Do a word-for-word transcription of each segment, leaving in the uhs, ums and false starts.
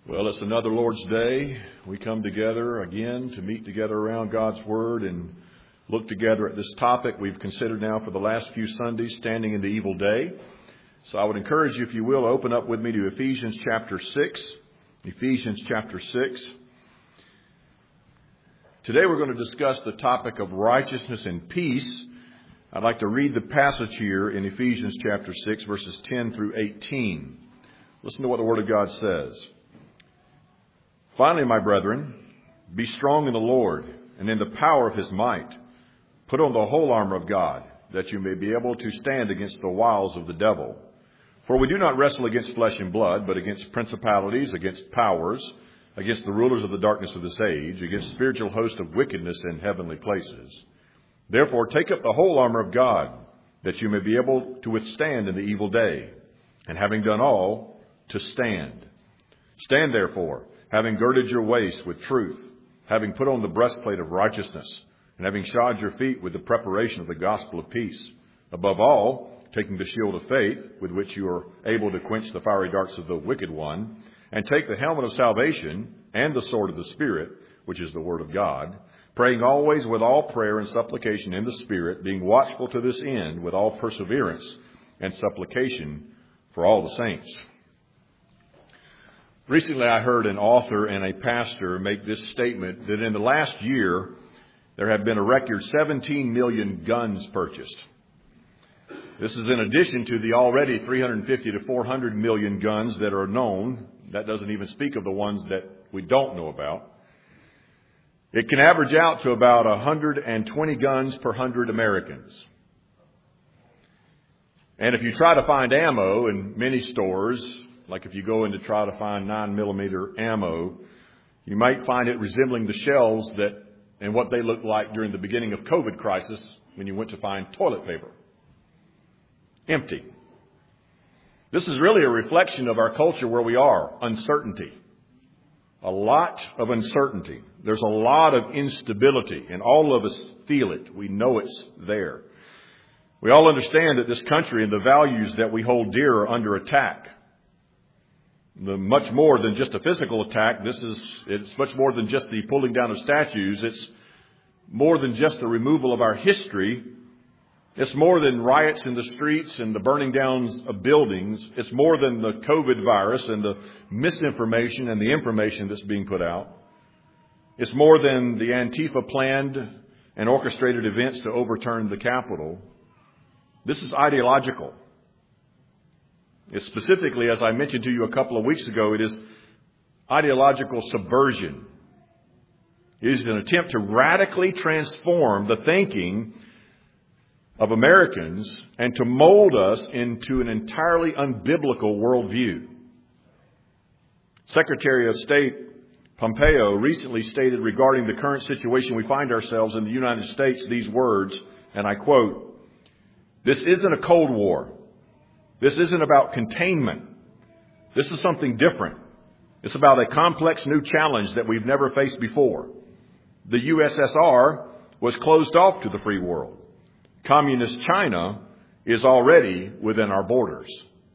Well, it's another Lord's Day. We come together again to meet together around God's Word and look together at this topic we've considered now for the last few Sundays, standing in the evil day. So I would encourage you, if you will, open up with me to Ephesians chapter six. Ephesians chapter six. Today we're going to discuss the topic of righteousness and peace. I'd like to read the passage here in Ephesians chapter six, verses ten through eighteen. Listen to what the Word of God says. Finally, my brethren, be strong in the Lord and in the power of His might. Put on the whole armor of God, that you may be able to stand against the wiles of the devil. For we do not wrestle against flesh and blood, but against principalities, against powers, against the rulers of the darkness of this age, against spiritual hosts of wickedness in heavenly places. Therefore, take up the whole armor of God, that you may be able to withstand in the evil day, and having done all, to stand. Stand therefore, having girded your waist with truth, having put on the breastplate of righteousness, and having shod your feet with the preparation of the gospel of peace. Above all, taking the shield of faith, with which you are able to quench the fiery darts of the wicked one, and take the helmet of salvation and the sword of the Spirit, which is the word of God, praying always with all prayer and supplication in the Spirit, being watchful to this end with all perseverance and supplication for all the saints. Recently, I heard an author and a pastor make this statement that in the last year, there have been a record seventeen million guns purchased. This is in addition to the already three hundred fifty to four hundred million guns that are known. That doesn't even speak of the ones that we don't know about. It can average out to about one hundred twenty guns per one hundred Americans. And if you try to find ammo in many stores, like if you go in to try to find nine millimeter ammo, you might find it resembling the shelves that and what they looked like during the beginning of COVID crisis when you went to find toilet paper. Empty. This is really a reflection of our culture where we are. Uncertainty. A lot of uncertainty. There's a lot of instability, and all of us feel it. We know it's there. We all understand that this country and the values that we hold dear are under attack. The much more than just a physical attack. This is, it's much more than just the pulling down of statues. It's more than just the removal of our history. It's more than riots in the streets and the burning down of buildings. It's more than the COVID virus and the misinformation and the information that's being put out. It's more than the Antifa planned and orchestrated events to overturn the Capitol. This is ideological. It's specifically, as I mentioned to you a couple of weeks ago, it is ideological subversion. It is an attempt to radically transform the thinking of Americans and to mold us into an entirely unbiblical worldview. Secretary of State Pompeo recently stated regarding the current situation we find ourselves in the United States these words, and I quote, "This isn't a Cold War. This isn't about containment. This is something different. It's about a complex new challenge that we've never faced before. The U S S R was closed off to the free world. Communist China is already within our borders."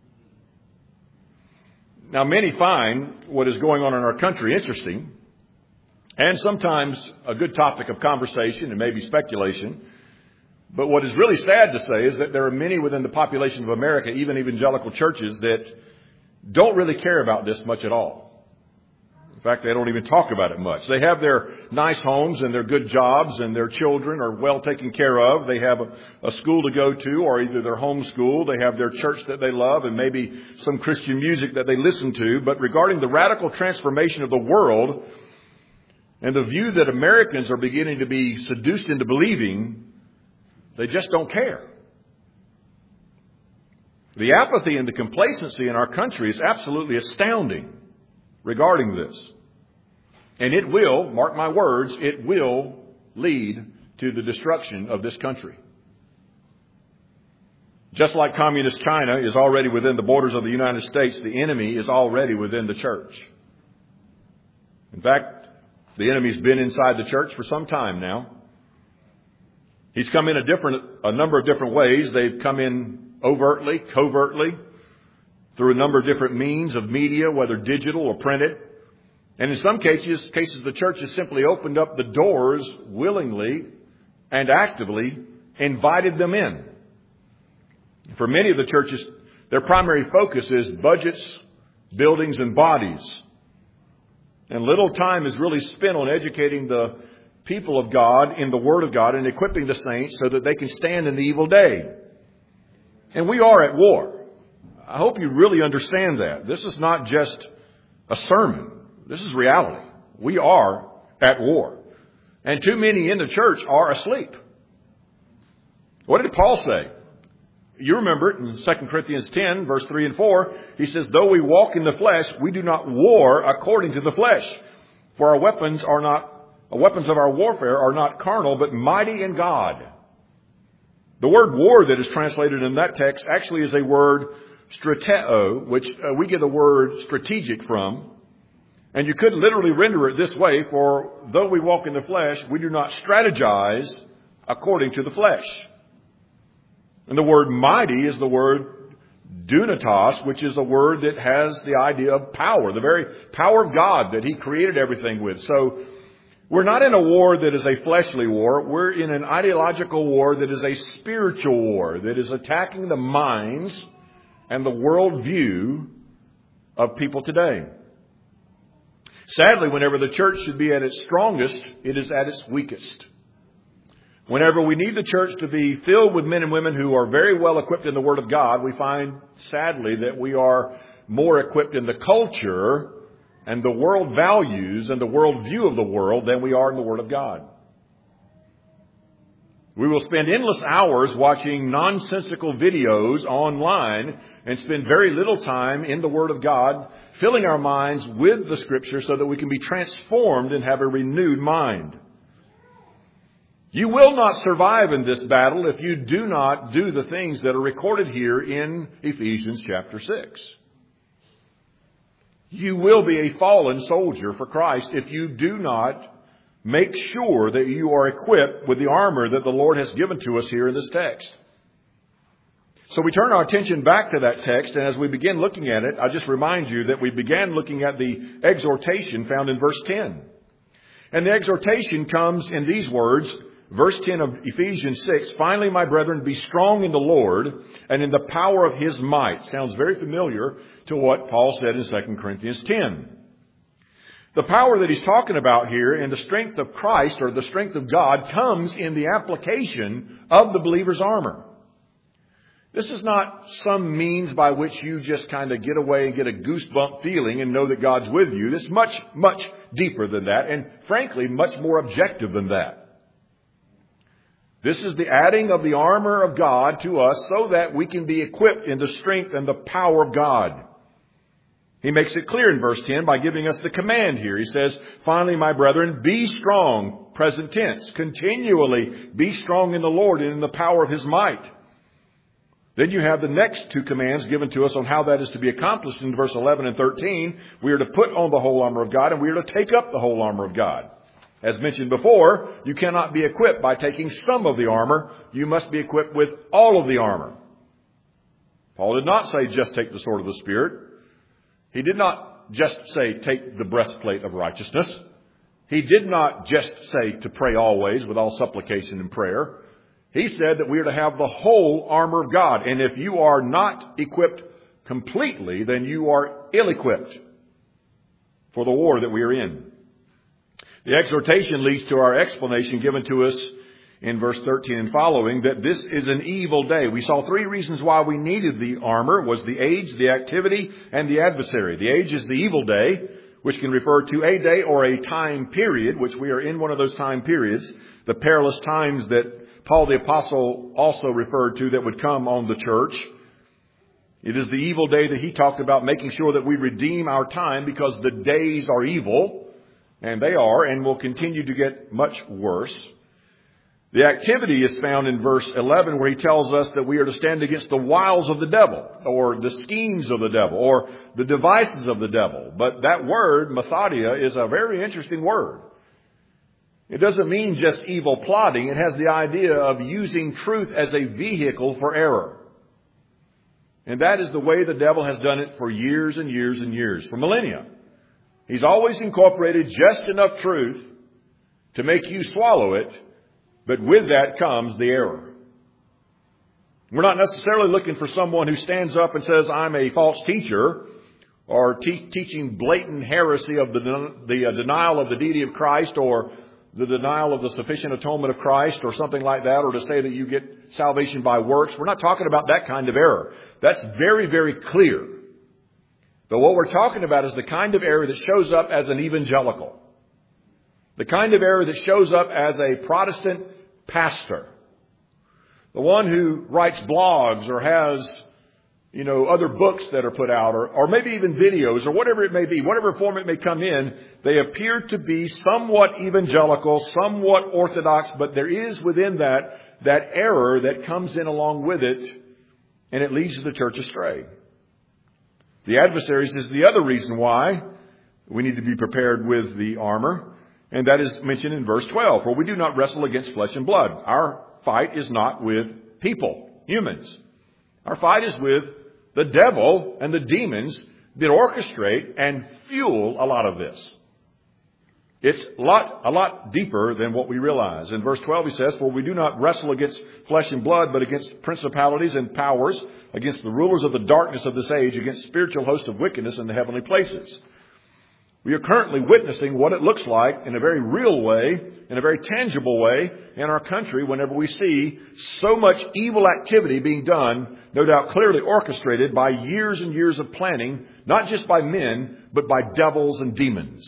Now, many find what is going on in our country interesting and sometimes a good topic of conversation and maybe speculation. But what is really sad to say is that there are many within the population of America, even evangelical churches, that don't really care about this much at all. In fact, they don't even talk about it much. They have their nice homes and their good jobs and their children are well taken care of. They have a, a school to go to, or either they're homeschooled. They have their church that they love and maybe some Christian music that they listen to. But regarding the radical transformation of the world and the view that Americans are beginning to be seduced into believing, they just don't care. The apathy and the complacency in our country is absolutely astounding regarding this. And it will, mark my words, it will lead to the destruction of this country. Just like communist China is already within the borders of the United States, the enemy is already within the church. In fact, the enemy's been inside the church for some time now. He's come in a different, a number of different ways. They've come in overtly, covertly, through a number of different means of media, whether digital or printed. And in some cases, cases the church has simply opened up the doors willingly and actively invited them in. For many of the churches, their primary focus is budgets, buildings, and bodies. And little time is really spent on educating the people of God in the Word of God and equipping the saints so that they can stand in the evil day. And we are at war. I hope you really understand that. This is not just a sermon. This is reality. We are at war. And too many in the church are asleep. What did Paul say? You remember it in Second Corinthians ten, verse three and four. He says, though we walk in the flesh, we do not war according to the flesh. For our weapons are not, the weapons of our warfare are not carnal, but mighty in God. The word war that is translated in that text actually is a word strateo, which uh, we get the word strategic from. And you could literally render it this way, for though we walk in the flesh, we do not strategize according to the flesh. And the word mighty is the word dunatos, which is a word that has the idea of power, the very power of God that He created everything with. So we're not in a war that is a fleshly war. We're in an ideological war that is a spiritual war, that is attacking the minds and the worldview of people today. Sadly, whenever the church should be at its strongest, it is at its weakest. Whenever we need the church to be filled with men and women who are very well equipped in the Word of God, we find, sadly, that we are more equipped in the culture and the world values and the world view of the world than we are in the Word of God. We will spend endless hours watching nonsensical videos online and spend very little time in the Word of God, filling our minds with the Scripture so that we can be transformed and have a renewed mind. You will not survive in this battle if you do not do the things that are recorded here in Ephesians chapter six. You will be a fallen soldier for Christ if you do not make sure that you are equipped with the armor that the Lord has given to us here in this text. So we turn our attention back to that text, and as we begin looking at it, I just remind you that we began looking at the exhortation found in verse ten. And the exhortation comes in these words, verse ten of Ephesians six, finally, my brethren, be strong in the Lord and in the power of His might. Sounds very familiar to what Paul said in Second Corinthians ten. The power that he's talking about here and the strength of Christ or the strength of God comes in the application of the believer's armor. This is not some means by which you just kind of get away and get a goosebump feeling and know that God's with you. This is much, much deeper than that, and frankly, much more objective than that. This is the adding of the armor of God to us so that we can be equipped in the strength and the power of God. He makes it clear in verse ten by giving us the command here. He says, finally, my brethren, be strong, present tense, continually be strong in the Lord and in the power of His might. Then you have the next two commands given to us on how that is to be accomplished in verse eleven and thirteen. We are to put on the whole armor of God, and we are to take up the whole armor of God. As mentioned before, you cannot be equipped by taking some of the armor. You must be equipped with all of the armor. Paul did not say just take the sword of the Spirit. He did not just say take the breastplate of righteousness. He did not just say to pray always with all supplication and prayer. He said that we are to have the whole armor of God. And if you are not equipped completely, then you are ill-equipped for the war that we are in. The exhortation leads to our explanation given to us in verse thirteen and following, that this is an evil day. We saw three reasons why we needed the armor, was the age, the activity, and the adversary. The age is the evil day, which can refer to a day or a time period, which we are in one of those time periods, the perilous times that Paul the Apostle also referred to that would come on the church. It is the evil day that he talked about, making sure that we redeem our time because the days are evil, and they are, and will continue to get much worse. The activity is found in verse eleven, where he tells us that we are to stand against the wiles of the devil, or the schemes of the devil, or the devices of the devil. But that word, methodia, is a very interesting word. It doesn't mean just evil plotting. It has the idea of using truth as a vehicle for error. And that is the way the devil has done it for years and years and years, for millennia. He's always incorporated just enough truth to make you swallow it, but with that comes the error. We're not necessarily looking for someone who stands up and says, I'm a false teacher, or te- teaching blatant heresy of the, the uh, denial of the deity of Christ, or the denial of the sufficient atonement of Christ, or something like that, or to say that you get salvation by works. We're not talking about that kind of error. That's very, very clear. But what we're talking about is the kind of error that shows up as an evangelical. The kind of error that shows up as a Protestant pastor. The one who writes blogs or has, you know, other books that are put out, or, or maybe even videos, or whatever it may be, whatever form it may come in, they appear to be somewhat evangelical, somewhat orthodox, but there is within that, that error that comes in along with it, and it leads the church astray. The adversaries is the other reason why we need to be prepared with the armor, and that is mentioned in verse twelve. For we do not wrestle against flesh and blood. Our fight is not with people, humans. Our fight is with the devil and the demons that orchestrate and fuel a lot of this. It's a lot, a lot deeper than what we realize. In verse twelve, he says, for we do not wrestle against flesh and blood, but against principalities and powers, against the rulers of the darkness of this age, against spiritual hosts of wickedness in the heavenly places. We are currently witnessing what it looks like in a very real way, in a very tangible way in our country whenever we see so much evil activity being done, no doubt clearly orchestrated by years and years of planning, not just by men, but by devils and demons.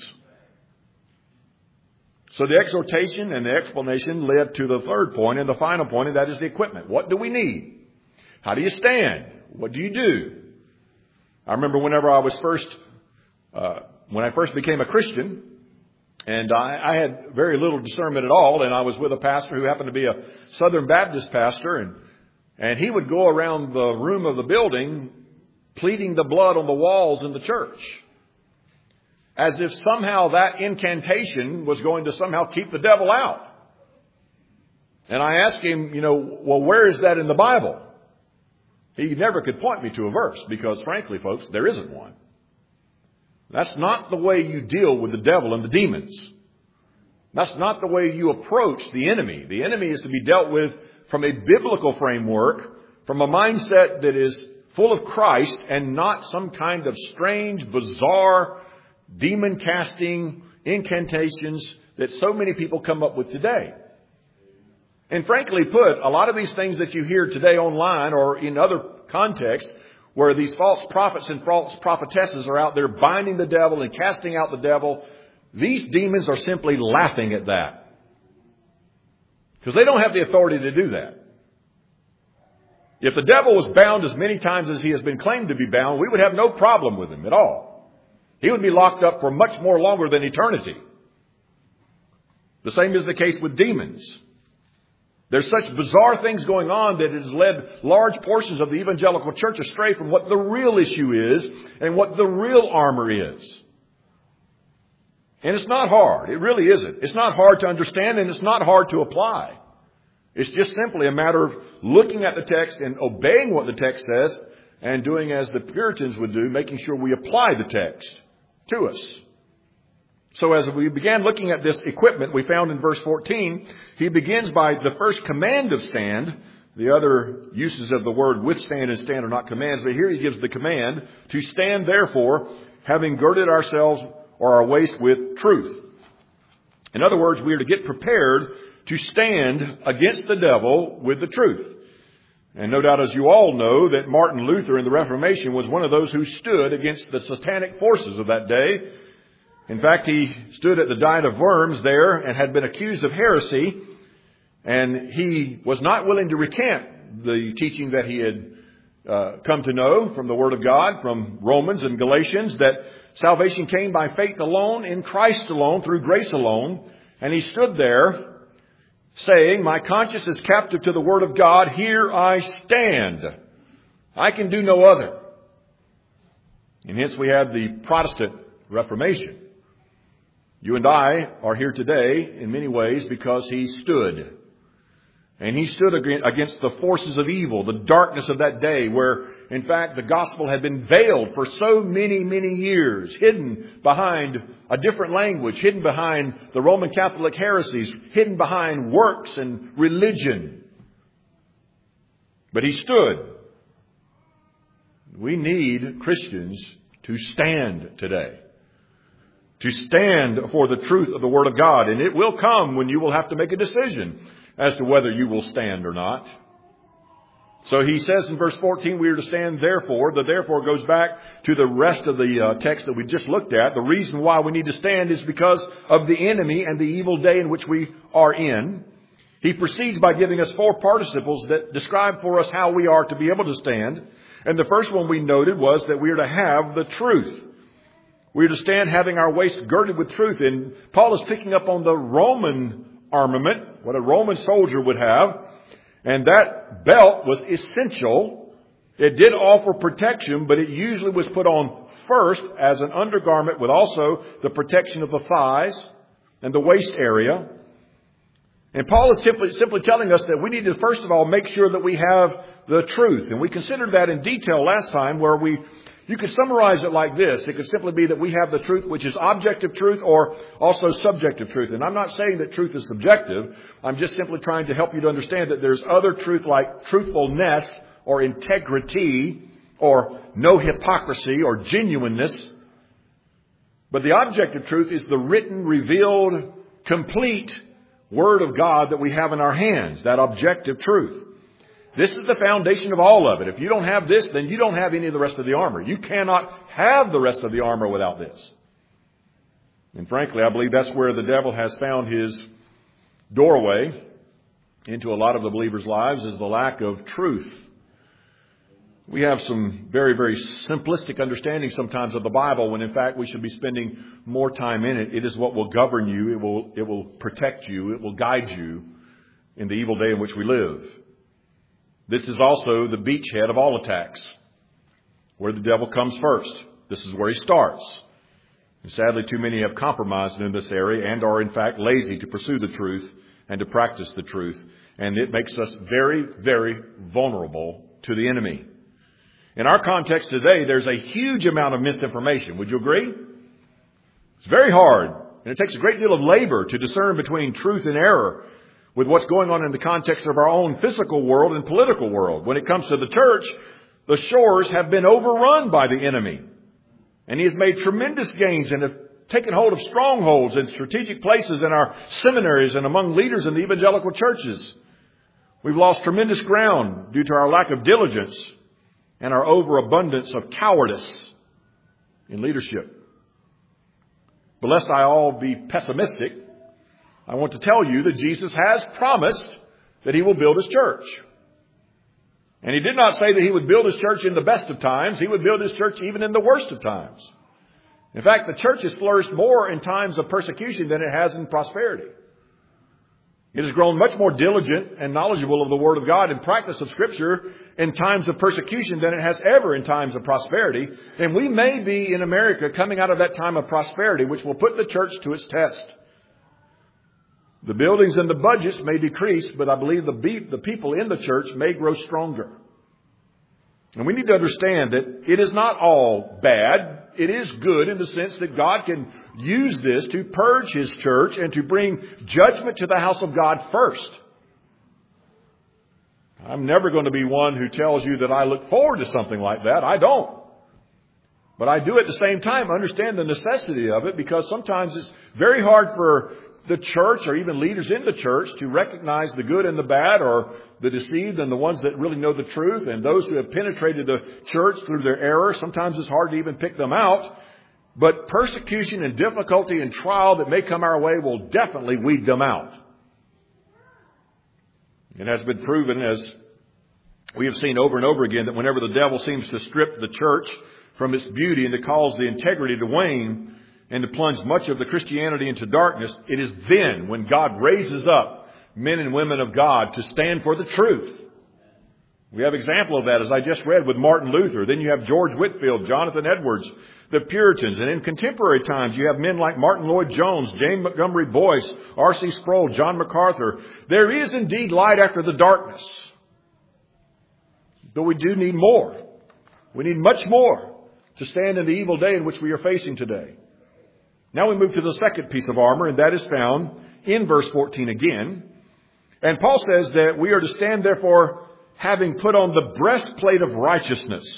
So the exhortation and the explanation led to the third point and the final point, and that is the equipment. What do we need? How do you stand? What do you do? I remember whenever I was first... Uh, When I first became a Christian, and I, I had very little discernment at all, and I was with a pastor who happened to be a Southern Baptist pastor, and, and he would go around the room of the building pleading the blood on the walls in the church, as if somehow that incantation was going to somehow keep the devil out. And I asked him, you know, well, where is that in the Bible? He never could point me to a verse, because frankly, folks, there isn't one. That's not the way you deal with the devil and the demons. That's not the way you approach the enemy. The enemy is to be dealt with from a biblical framework, from a mindset that is full of Christ and not some kind of strange, bizarre, demon-casting incantations that so many people come up with today. And frankly put, a lot of these things that you hear today online or in other contexts, where these false prophets and false prophetesses are out there binding the devil and casting out the devil, these demons are simply laughing at that. Because they don't have the authority to do that. If the devil was bound as many times as he has been claimed to be bound, we would have no problem with him at all. He would be locked up for much more longer than eternity. The same is the case with demons. There's such bizarre things going on that it has led large portions of the evangelical church astray from what the real issue is and what the real armor is. And it's not hard. It really isn't. It's not hard to understand, and it's not hard to apply. It's just simply a matter of looking at the text and obeying what the text says and doing as the Puritans would do, making sure we apply the text to us. So as we began looking at this equipment we found in verse fourteen, he begins by the first command of stand. The other uses of the word withstand and stand are not commands, but here he gives the command to stand, therefore, having girded ourselves or our waist with truth. In other words, we are to get prepared to stand against the devil with the truth. And no doubt, as you all know, that Martin Luther in the Reformation was one of those who stood against the satanic forces of that day. In fact, he stood at the Diet of Worms there and had been accused of heresy, and he was not willing to recant the teaching that he had uh, come to know from the Word of God, from Romans and Galatians, that salvation came by faith alone, in Christ alone, through grace alone. And he stood there saying, my conscience is captive to the Word of God, here I stand. I can do no other. And hence we have the Protestant Reformation. You and I are here today in many ways because he stood. And he stood against the forces of evil, the darkness of that day where, in fact, the gospel had been veiled for so many, many years, hidden behind a different language, hidden behind the Roman Catholic heresies, hidden behind works and religion. But he stood. We need Christians to stand today. To stand for the truth of the Word of God. And it will come when you will have to make a decision as to whether you will stand or not. So he says in verse fourteen, we are to stand therefore. The therefore goes back to the rest of the uh, text that we just looked at. The reason why we need to stand is because of the enemy and the evil day in which we are in. He proceeds by giving us four participles that describe for us how we are to be able to stand. And the first one we noted was that we are to have the truth. We are to stand having our waist girded with truth. And Paul is picking up on the Roman armament, what a Roman soldier would have. And that belt was essential. It did offer protection, but it usually was put on first as an undergarment with also the protection of the thighs and the waist area. And Paul is simply, simply telling us that we need to first of all make sure that we have the truth. And we considered that in detail last time where we You could summarize it like this. It could simply be that we have the truth, which is objective truth or also subjective truth. And I'm not saying that truth is subjective. I'm just simply trying to help you to understand that there's other truth like truthfulness or integrity or no hypocrisy or genuineness. But the objective truth is the written, revealed, complete Word of God that we have in our hands, that objective truth. This is the foundation of all of it. If you don't have this, then you don't have any of the rest of the armor. You cannot have the rest of the armor without this. And frankly, I believe that's where the devil has found his doorway into a lot of the believers' lives, is the lack of truth. We have some very, very simplistic understanding sometimes of the Bible when in fact we should be spending more time in it. It is what will govern you. It will, it will protect you. It will guide you in the evil day in which we live. This is also the beachhead of all attacks, where the devil comes first. This is where he starts. And sadly, too many have compromised in this area and are in fact lazy to pursue the truth and to practice the truth. And it makes us very, very vulnerable to the enemy. In our context today, there's a huge amount of misinformation. Would you agree? It's very hard, and it takes a great deal of labor to discern between truth and error with what's going on in the context of our own physical world and political world. When it comes to the church, the shores have been overrun by the enemy. And he has made tremendous gains and have taken hold of strongholds and strategic places in our seminaries and among leaders in the evangelical churches. We've lost tremendous ground due to our lack of diligence and our overabundance of cowardice in leadership. But lest I all be pessimistic, I want to tell you that Jesus has promised that he will build his church. And he did not say that he would build his church in the best of times. He would build his church even in the worst of times. In fact, the church has flourished more in times of persecution than it has in prosperity. It has grown much more diligent and knowledgeable of the Word of God and practice of Scripture in times of persecution than it has ever in times of prosperity. And we may be in America coming out of that time of prosperity, which will put the church to its test. The buildings and the budgets may decrease, but I believe the, be- the people in the church may grow stronger. And we need to understand that it is not all bad. It is good in the sense that God can use this to purge his church and to bring judgment to the house of God first. I'm never going to be one who tells you that I look forward to something like that. I don't. But I do at the same time understand the necessity of it, because sometimes it's very hard for the church or even leaders in the church to recognize the good and the bad, or the deceived and the ones that really know the truth, and those who have penetrated the church through their error. Sometimes it's hard to even pick them out. But persecution and difficulty and trial that may come our way will definitely weed them out. It has been proven, as we have seen over and over again, that whenever the devil seems to strip the church from its beauty and to cause the integrity to wane and to plunge much of the Christianity into darkness, it is then when God raises up men and women of God to stand for the truth. We have example of that, as I just read, with Martin Luther. Then you have George Whitefield, Jonathan Edwards, the Puritans. And in contemporary times, you have men like Martin Lloyd-Jones, James Montgomery Boyce, R C Sproul, John MacArthur. There is indeed light after the darkness. But we do need more. We need much more to stand in the evil day in which we are facing today. Now we move to the second piece of armor, and that is found in verse fourteen again. And Paul says that we are to stand, therefore, having put on the breastplate of righteousness.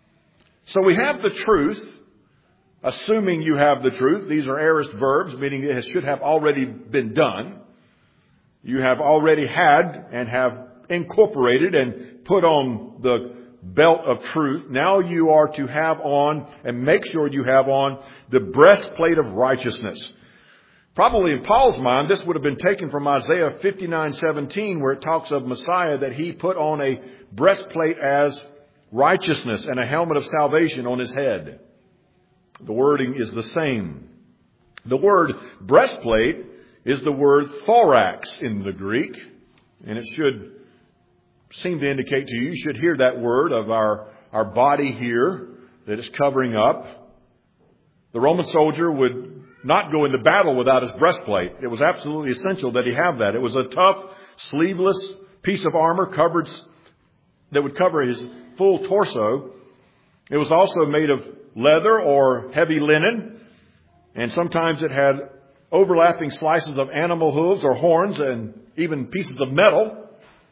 So we have the truth, assuming you have the truth. These are aorist verbs, meaning it should have already been done. You have already had and have incorporated and put on the belt of truth. Now you are to have on and make sure you have on the breastplate of righteousness. Probably in Paul's mind, this would have been taken from Isaiah fifty-nine seventeen, where it talks of Messiah, that he put on a breastplate as righteousness and a helmet of salvation on his head. The wording is the same. The word breastplate is the word thorax in the Greek, and it should seem to indicate to you, you should hear that word of our, our body here that is covering up. The Roman soldier would not go into battle without his breastplate. It was absolutely essential that he have that. It was a tough, sleeveless piece of armor covered that would cover his full torso. It was also made of leather or heavy linen, and sometimes it had overlapping slices of animal hooves or horns and even pieces of metal.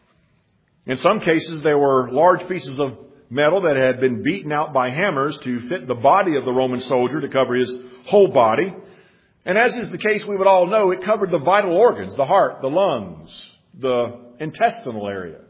In some cases, there were large pieces of metal that had been beaten out by hammers to fit the body of the Roman soldier to cover his whole body. And as is the case, we would all know, it covered the vital organs, the heart, the lungs, the intestinal area,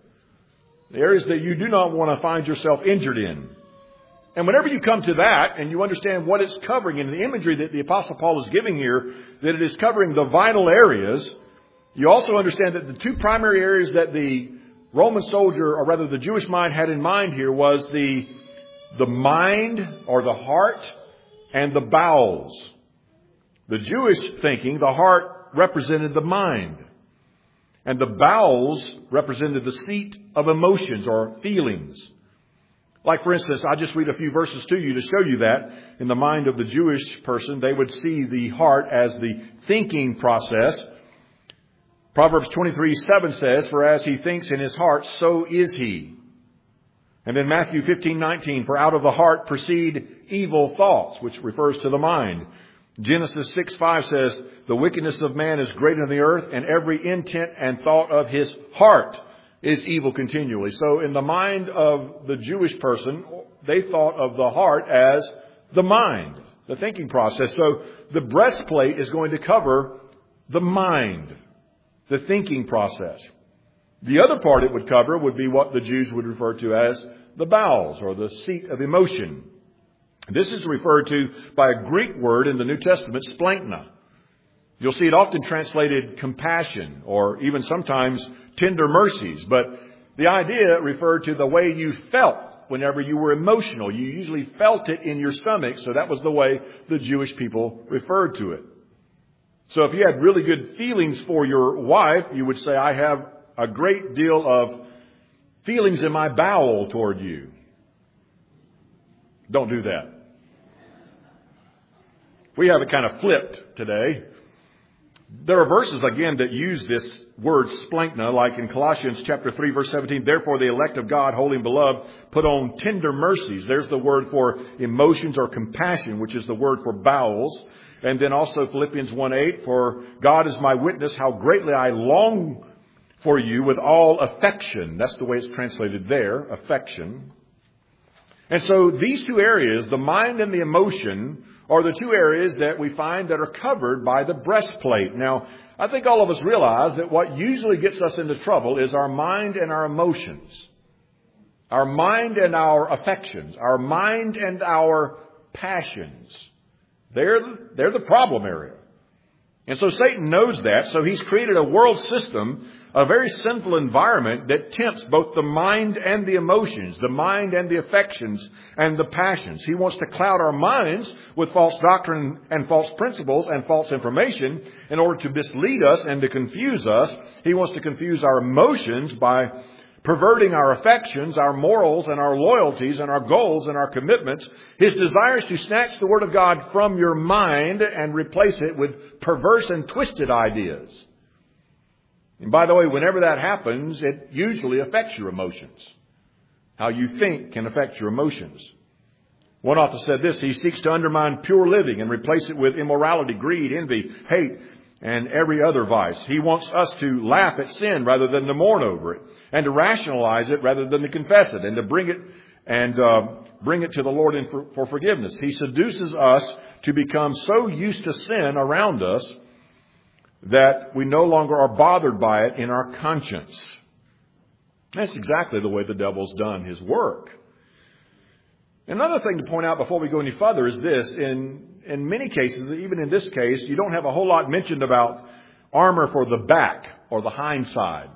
the areas that you do not want to find yourself injured in. And whenever you come to that and you understand what it's covering and the imagery that the Apostle Paul is giving here, that it is covering the vital areas, you also understand that the two primary areas that the Roman soldier, or rather the Jewish mind, had in mind here was the, the mind or the heart and the bowels. The Jewish thinking, the heart represented the mind, and the bowels represented the seat of emotions or feelings. Like, for instance, I'll just read a few verses to you to show you that. In the mind of the Jewish person, they would see the heart as the thinking process. Proverbs twenty-three seven says, "For as he thinks in his heart, so is he." And then Matthew fifteen nineteen, "For out of the heart proceed evil thoughts," which refers to the mind. Genesis six five says, "The wickedness of man is great in the earth, and every intent and thought of his heart is evil continually." So in the mind of the Jewish person, they thought of the heart as the mind, the thinking process. So the breastplate is going to cover the mind, the thinking process. The other part it would cover would be what the Jews would refer to as the bowels, or the seat of emotion. This is referred to by a Greek word in the New Testament, splankna. You'll see it often translated compassion, or even sometimes tender mercies. But the idea referred to the way you felt whenever you were emotional. You usually felt it in your stomach, so that was the way the Jewish people referred to it. So if you had really good feelings for your wife, you would say, "I have a great deal of feelings in my bowel toward you." Don't do that. We have it kind of flipped today. There are verses, again, that use this word splankna, like in Colossians chapter three, verse seventeen. "Therefore the elect of God, holy and beloved, put on tender mercies." There's the word for emotions or compassion, which is the word for bowels. And then also Philippians one eight, "For God is my witness, how greatly I long for you with all affection." That's the way it's translated there, affection. And so these two areas, the mind and the emotion, are the two areas that we find that are covered by the breastplate. Now, I think all of us realize that what usually gets us into trouble is our mind and our emotions. Our mind and our affections. Our mind and our passions. They're, they're the problem area. And so Satan knows that, so he's created a world system, a very sinful environment that tempts both the mind and the emotions, the mind and the affections and the passions. He wants to cloud our minds with false doctrine and false principles and false information in order to mislead us and to confuse us. He wants to confuse our emotions by perverting our affections, our morals, and our loyalties, and our goals, and our commitments. His desire is to snatch the Word of God from your mind and replace it with perverse and twisted ideas. And by the way, whenever that happens, it usually affects your emotions. How you think can affect your emotions. One author said this: he seeks to undermine pure living and replace it with immorality, greed, envy, hate, and every other vice. He wants us to laugh at sin rather than to mourn over it, and to rationalize it rather than to confess it, and to bring it and uh, bring it to the Lord in for, for forgiveness. He seduces us to become so used to sin around us that we no longer are bothered by it in our conscience. That's exactly the way the devil's done his work. Another thing to point out before we go any further is this. In, in many cases, even in this case, you don't have a whole lot mentioned about armor for the back or the hind side.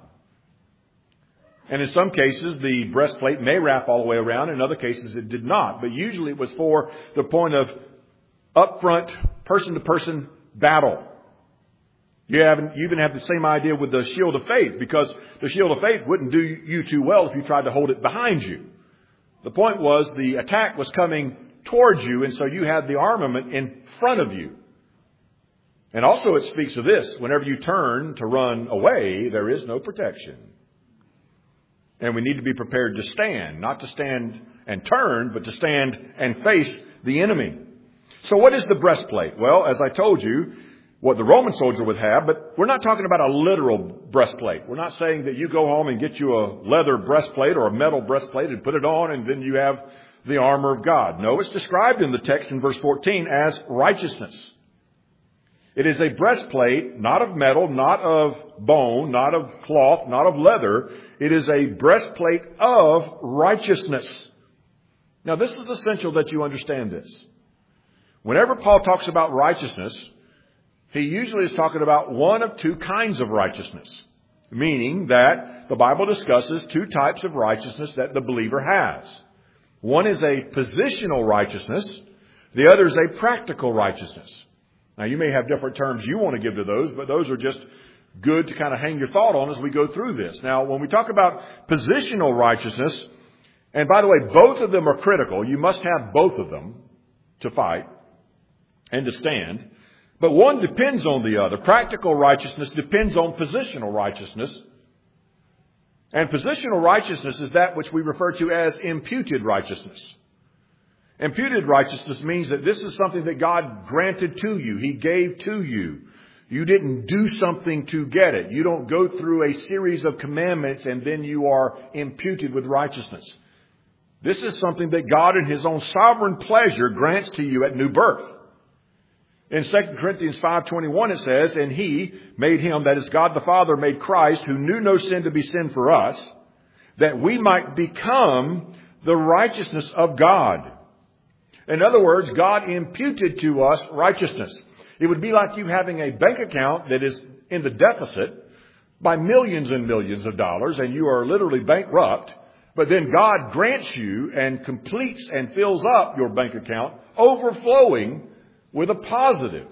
And in some cases, the breastplate may wrap all the way around. In other cases, it did not. But usually it was for the point of upfront, person-to-person battle. You, haven't, you even have the same idea with the shield of faith, because the shield of faith wouldn't do you too well if you tried to hold it behind you. The point was the attack was coming towards you, and so you had the armament in front of you. And also it speaks of this: whenever you turn to run away, there is no protection. And we need to be prepared to stand, not to stand and turn, but to stand and face the enemy. So what is the breastplate? Well, as I told you, what the Roman soldier would have, but we're not talking about a literal breastplate. We're not saying that you go home and get you a leather breastplate or a metal breastplate and put it on and then you have the armor of God. No, it's described in the text in verse fourteen as righteousness. It is a breastplate, not of metal, not of bone, not of cloth, not of leather. It is a breastplate of righteousness. Now, this is essential that you understand this. Whenever Paul talks about righteousness, he usually is talking about one of two kinds of righteousness, meaning that the Bible discusses two types of righteousness that the believer has. One is a positional righteousness. The other is a practical righteousness. Now, you may have different terms you want to give to those, but those are just good to kind of hang your thought on as we go through this. Now, when we talk about positional righteousness, and by the way, both of them are critical. You must have both of them to fight and to stand. But one depends on the other. Practical righteousness depends on positional righteousness. And positional righteousness is that which we refer to as imputed righteousness. Imputed righteousness means that this is something that God granted to you. He gave to you. You didn't do something to get it. You don't go through a series of commandments and then you are imputed with righteousness. This is something that God in His own sovereign pleasure grants to you at new birth. In Second Corinthians five twenty-one it says, and He made Him, that is God the Father, made Christ, who knew no sin, to be sin for us, that we might become the righteousness of God. In other words, God imputed to us righteousness. It would be like you having a bank account that is in the deficit by millions and millions of dollars, and you are literally bankrupt. But then God grants you and completes and fills up your bank account, overflowing with a positive.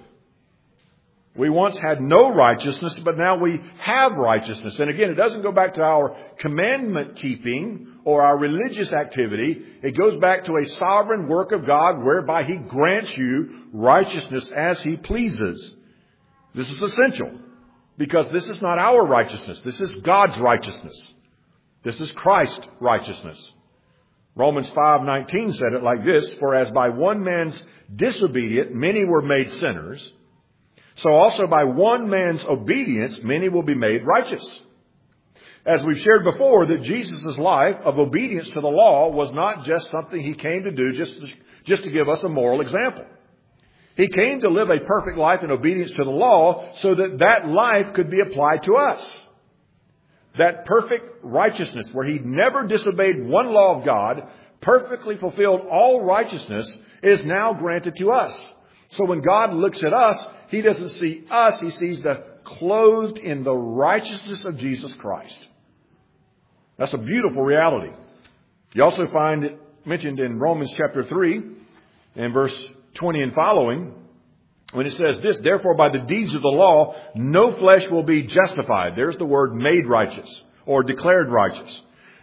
We once had no righteousness, but now we have righteousness. And again, it doesn't go back to our commandment keeping or our religious activity. It goes back to a sovereign work of God whereby He grants you righteousness as He pleases. This is essential because this is not our righteousness. This is God's righteousness. This is Christ's righteousness. Romans five nineteen said it like this: for as by one man's disobedience many were made sinners, so also by one man's obedience many will be made righteous. As we've shared before, that Jesus' life of obedience to the law was not just something He came to do just to, just to give us a moral example. He came to live a perfect life in obedience to the law so that that life could be applied to us. That perfect righteousness where He never disobeyed one law of God, perfectly fulfilled all righteousness, is now granted to us. So when God looks at us, He doesn't see us. He sees the clothed in the righteousness of Jesus Christ. That's a beautiful reality. You also find it mentioned in Romans chapter three and verse twenty and following, when it says this: therefore by the deeds of the law no flesh will be justified. There's the word made righteous or declared righteous.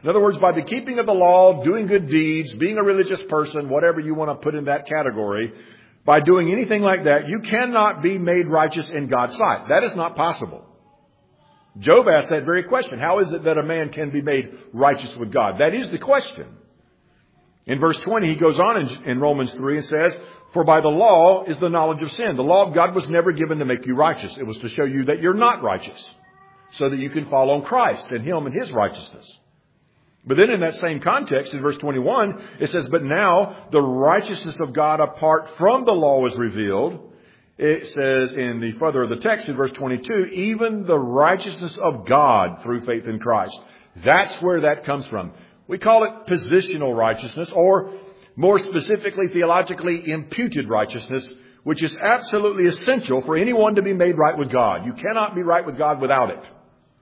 In other words, by the keeping of the law, doing good deeds, being a religious person, whatever you want to put in that category, by doing anything like that, you cannot be made righteous in God's sight. That is not possible. Job asked that very question. How is it that a man can be made righteous with God? That is the question. In verse twenty, he goes on in, in Romans three and says, for by the law is the knowledge of sin. The law of God was never given to make you righteous. It was to show you that you're not righteous, so that you can follow on Christ and Him and His righteousness. But then in that same context, in verse twenty-one, it says, but now the righteousness of God apart from the law is revealed. It says in the further of the text in verse twenty-two, even the righteousness of God through faith in Christ. That's where that comes from. We call it positional righteousness, or more specifically, theologically, imputed righteousness, which is absolutely essential for anyone to be made right with God. You cannot be right with God without it.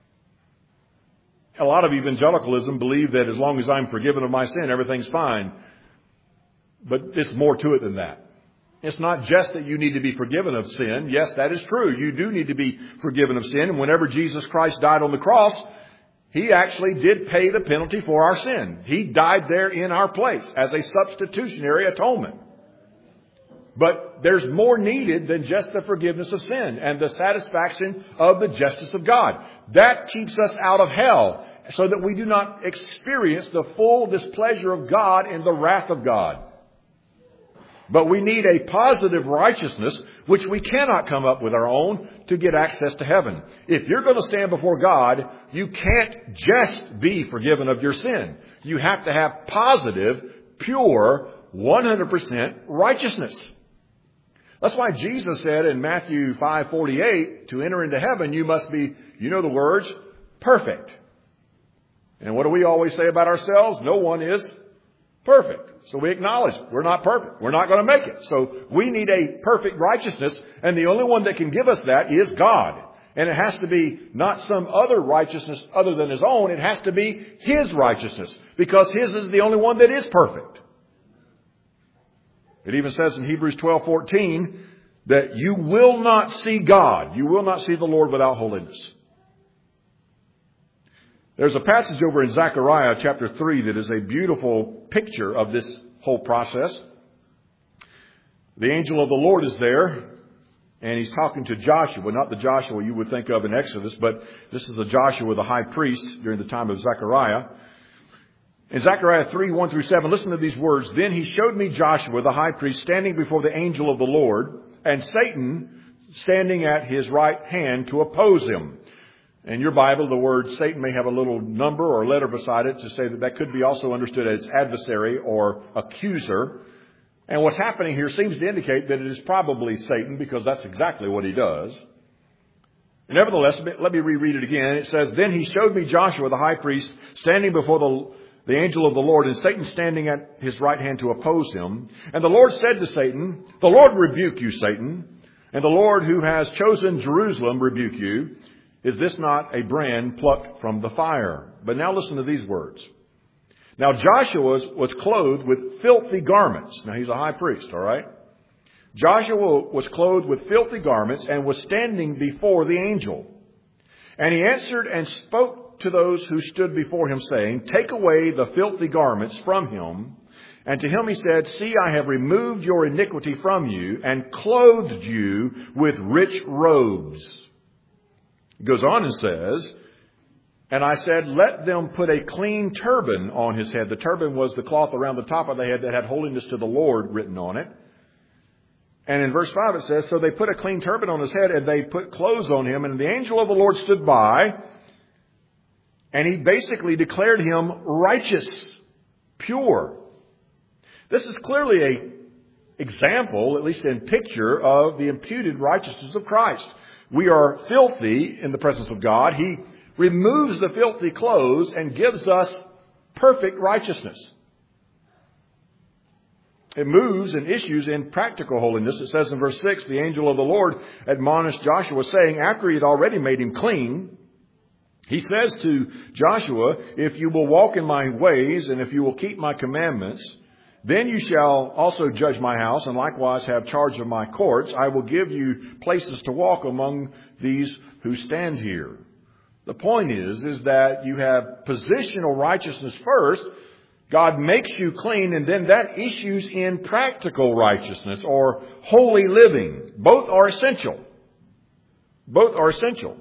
A lot of evangelicalism believe that as long as I'm forgiven of my sin, everything's fine. But there's more to it than that. It's not just that you need to be forgiven of sin. Yes, that is true. You do need to be forgiven of sin. And whenever Jesus Christ died on the cross, He actually did pay the penalty for our sin. He died there in our place as a substitutionary atonement. But there's more needed than just the forgiveness of sin and the satisfaction of the justice of God. That keeps us out of hell so that we do not experience the full displeasure of God and the wrath of God. But we need a positive righteousness, which we cannot come up with our own, to get access to heaven. If you're going to stand before God, you can't just be forgiven of your sin. You have to have positive, pure, one hundred percent righteousness. That's why Jesus said in Matthew five forty-eight, to enter into heaven, you must be, you know the words, perfect. And what do we always say about ourselves? No one is perfect. So we acknowledge we're not perfect. We're not going to make it. So we need a perfect righteousness. And the only one that can give us that is God. And it has to be not some other righteousness other than His own. It has to be His righteousness, because His is the only one that is perfect. It even says in Hebrews twelve fourteen that you will not see God. You will not see the Lord without holiness. There's a passage over in Zechariah chapter three that is a beautiful picture of this whole process. The angel of the Lord is there, and he's talking to Joshua, not the Joshua you would think of in Exodus, but this is a Joshua, the high priest, during the time of Zechariah. In Zechariah three, one through seven, listen to these words. Then he showed me Joshua, the high priest, standing before the angel of the Lord, and Satan standing at his right hand to oppose him. In your Bible, the word Satan may have a little number or letter beside it to say that that could be also understood as adversary or accuser. And what's happening here seems to indicate that it is probably Satan, because that's exactly what he does. Nevertheless, let me reread it again. It says, then he showed me Joshua, the high priest, standing before the, the angel of the Lord, and Satan standing at his right hand to oppose him. And the Lord said to Satan, the Lord rebuke you, Satan, and the Lord who has chosen Jerusalem rebuke you. Is this not a brand plucked from the fire? But now listen to these words. Now Joshua was, was clothed with filthy garments. Now he's a high priest, all right? Joshua was clothed with filthy garments and was standing before the angel. And he answered and spoke to those who stood before him, saying, take away the filthy garments from him. And to him he said, see, I have removed your iniquity from you and clothed you with rich robes. He goes on and says, and I said, let them put a clean turban on his head. The turban was the cloth around the top of the head that had holiness to the Lord written on it. And in verse five it says, so they put a clean turban on his head and they put clothes on him. And the angel of the Lord stood by, and he basically declared him righteous, pure. This is clearly a example, at least in picture, of the imputed righteousness of Christ. We are filthy in the presence of God. He removes the filthy clothes and gives us perfect righteousness. It moves and issues in practical holiness. It says in verse six, the angel of the Lord admonished Joshua, saying, after he had already made him clean, he says to Joshua, if you will walk in my ways and if you will keep my commandments, then you shall also judge my house and likewise have charge of my courts. I will give you places to walk among these who stand here. The point is, is that you have positional righteousness first. God makes you clean, and then that issues in practical righteousness or holy living. Both are essential. Both are essential.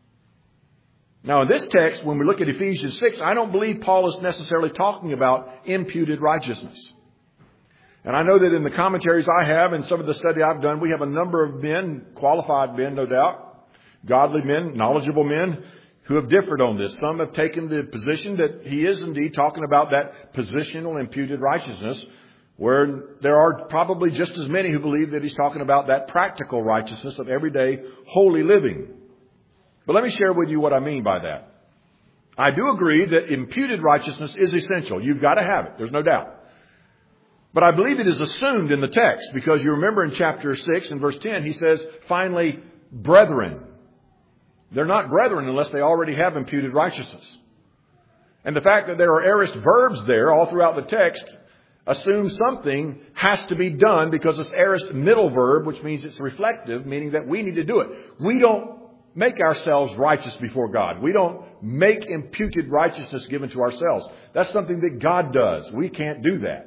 Now, in this text, when we look at Ephesians six, I don't believe Paul is necessarily talking about imputed righteousness. And I know that in the commentaries I have and some of the study I've done, we have a number of men, qualified men, no doubt, godly men, knowledgeable men, who have differed on this. Some have taken the position that he is indeed talking about that positional imputed righteousness, where there are probably just as many who believe that he's talking about that practical righteousness of everyday holy living. But let me share with you what I mean by that. I do agree that imputed righteousness is essential. You've got to have it. There's no doubt. But I believe it is assumed in the text, because you remember in chapter six and verse ten, he says, finally, brethren. They're not brethren unless they already have imputed righteousness. And the fact that there are aorist verbs there all throughout the text assumes something has to be done, because it's aorist middle verb, which means it's reflective, meaning that we need to do it. We don't make ourselves righteous before God. We don't make imputed righteousness given to ourselves. That's something that God does. We can't do that.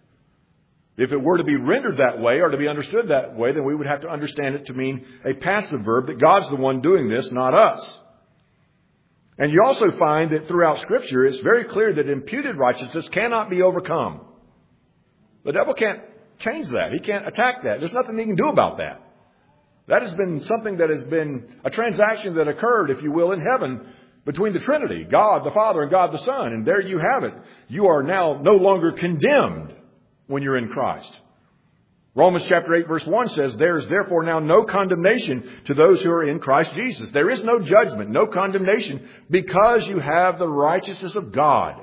If it were to be rendered that way or to be understood that way, then we would have to understand it to mean a passive verb, that God's the one doing this, not us. And you also find that throughout Scripture, it's very clear that imputed righteousness cannot be overcome. The devil can't change that. He can't attack that. There's nothing he can do about that. That has been something that has been a transaction that occurred, if you will, in heaven between the Trinity, God the Father and God the Son. And there you have it. You are now no longer condemned when you're in Christ. Romans chapter eight verse one says, there is therefore now no condemnation to those who are in Christ Jesus. There is no judgment, no condemnation, because you have the righteousness of God.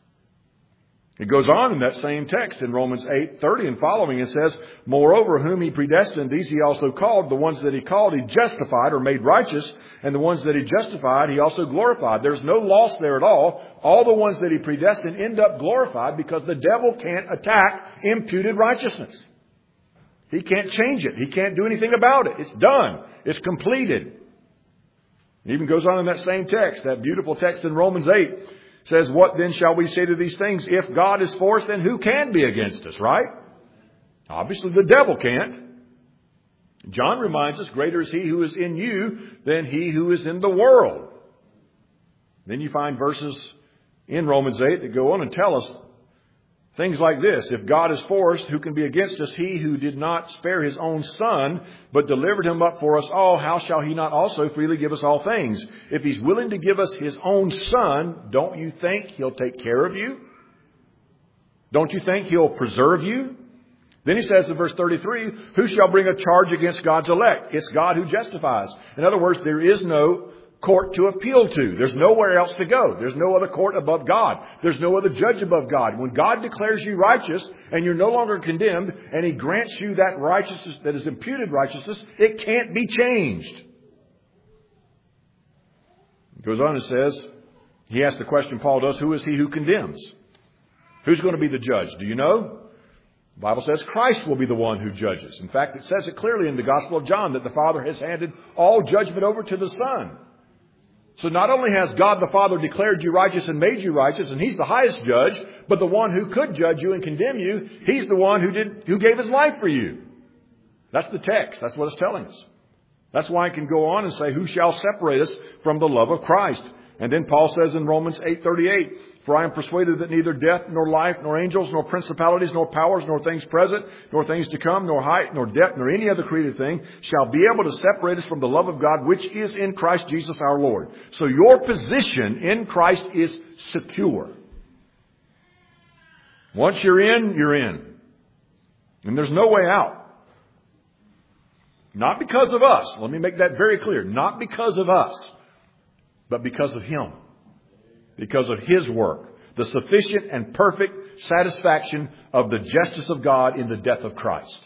It goes on in that same text in Romans eight thirty and following. It says, moreover, whom he predestined, these he also called. The ones that he called, he justified or made righteous. And the ones that he justified, he also glorified. There's no loss there at all. All the ones that he predestined end up glorified, because the devil can't attack imputed righteousness. He can't change it. He can't do anything about it. It's done. It's completed. It even goes on in that same text, that beautiful text in Romans eight. Says, what then shall we say to these things? If God is for us, then who can be against us, right? Obviously, the devil can't. John reminds us, greater is he who is in you than he who is in the world. Then you find verses in Romans eight that go on and tell us things like this. If God is for us, who can be against us? He who did not spare his own Son, but delivered him up for us all, how shall he not also freely give us all things? If he's willing to give us his own Son, don't you think he'll take care of you? Don't you think he'll preserve you? Then he says in verse thirty-three, who shall bring a charge against God's elect? It's God who justifies. In other words, there is no court to appeal to. There's nowhere else to go. There's no other court above God. There's no other judge above God. When God declares you righteous and you're no longer condemned, and he grants you that righteousness that is imputed righteousness, it can't be changed. It goes on and says, he asks the question, Paul does, who is he who condemns? Who's going to be the judge? Do you know? The Bible says Christ will be the one who judges. In fact, it says it clearly in the Gospel of John that the Father has handed all judgment over to the Son. So not only has God the Father declared you righteous and made you righteous, and he's the highest judge, but the one who could judge you and condemn you, he's the one who did, who gave his life for you. That's the text. That's what it's telling us. That's why it can go on and say, who shall separate us from the love of Christ? And then Paul says in Romans eight thirty-eight, for I am persuaded that neither death, nor life, nor angels, nor principalities, nor powers, nor things present, nor things to come, nor height, nor depth, nor any other created thing shall be able to separate us from the love of God, which is in Christ Jesus our Lord. So your position in Christ is secure. Once you're in, you're in. And there's no way out. Not because of us. Let me make that very clear. Not because of us, but because of him. Because of his work. The sufficient and perfect satisfaction of the justice of God in the death of Christ.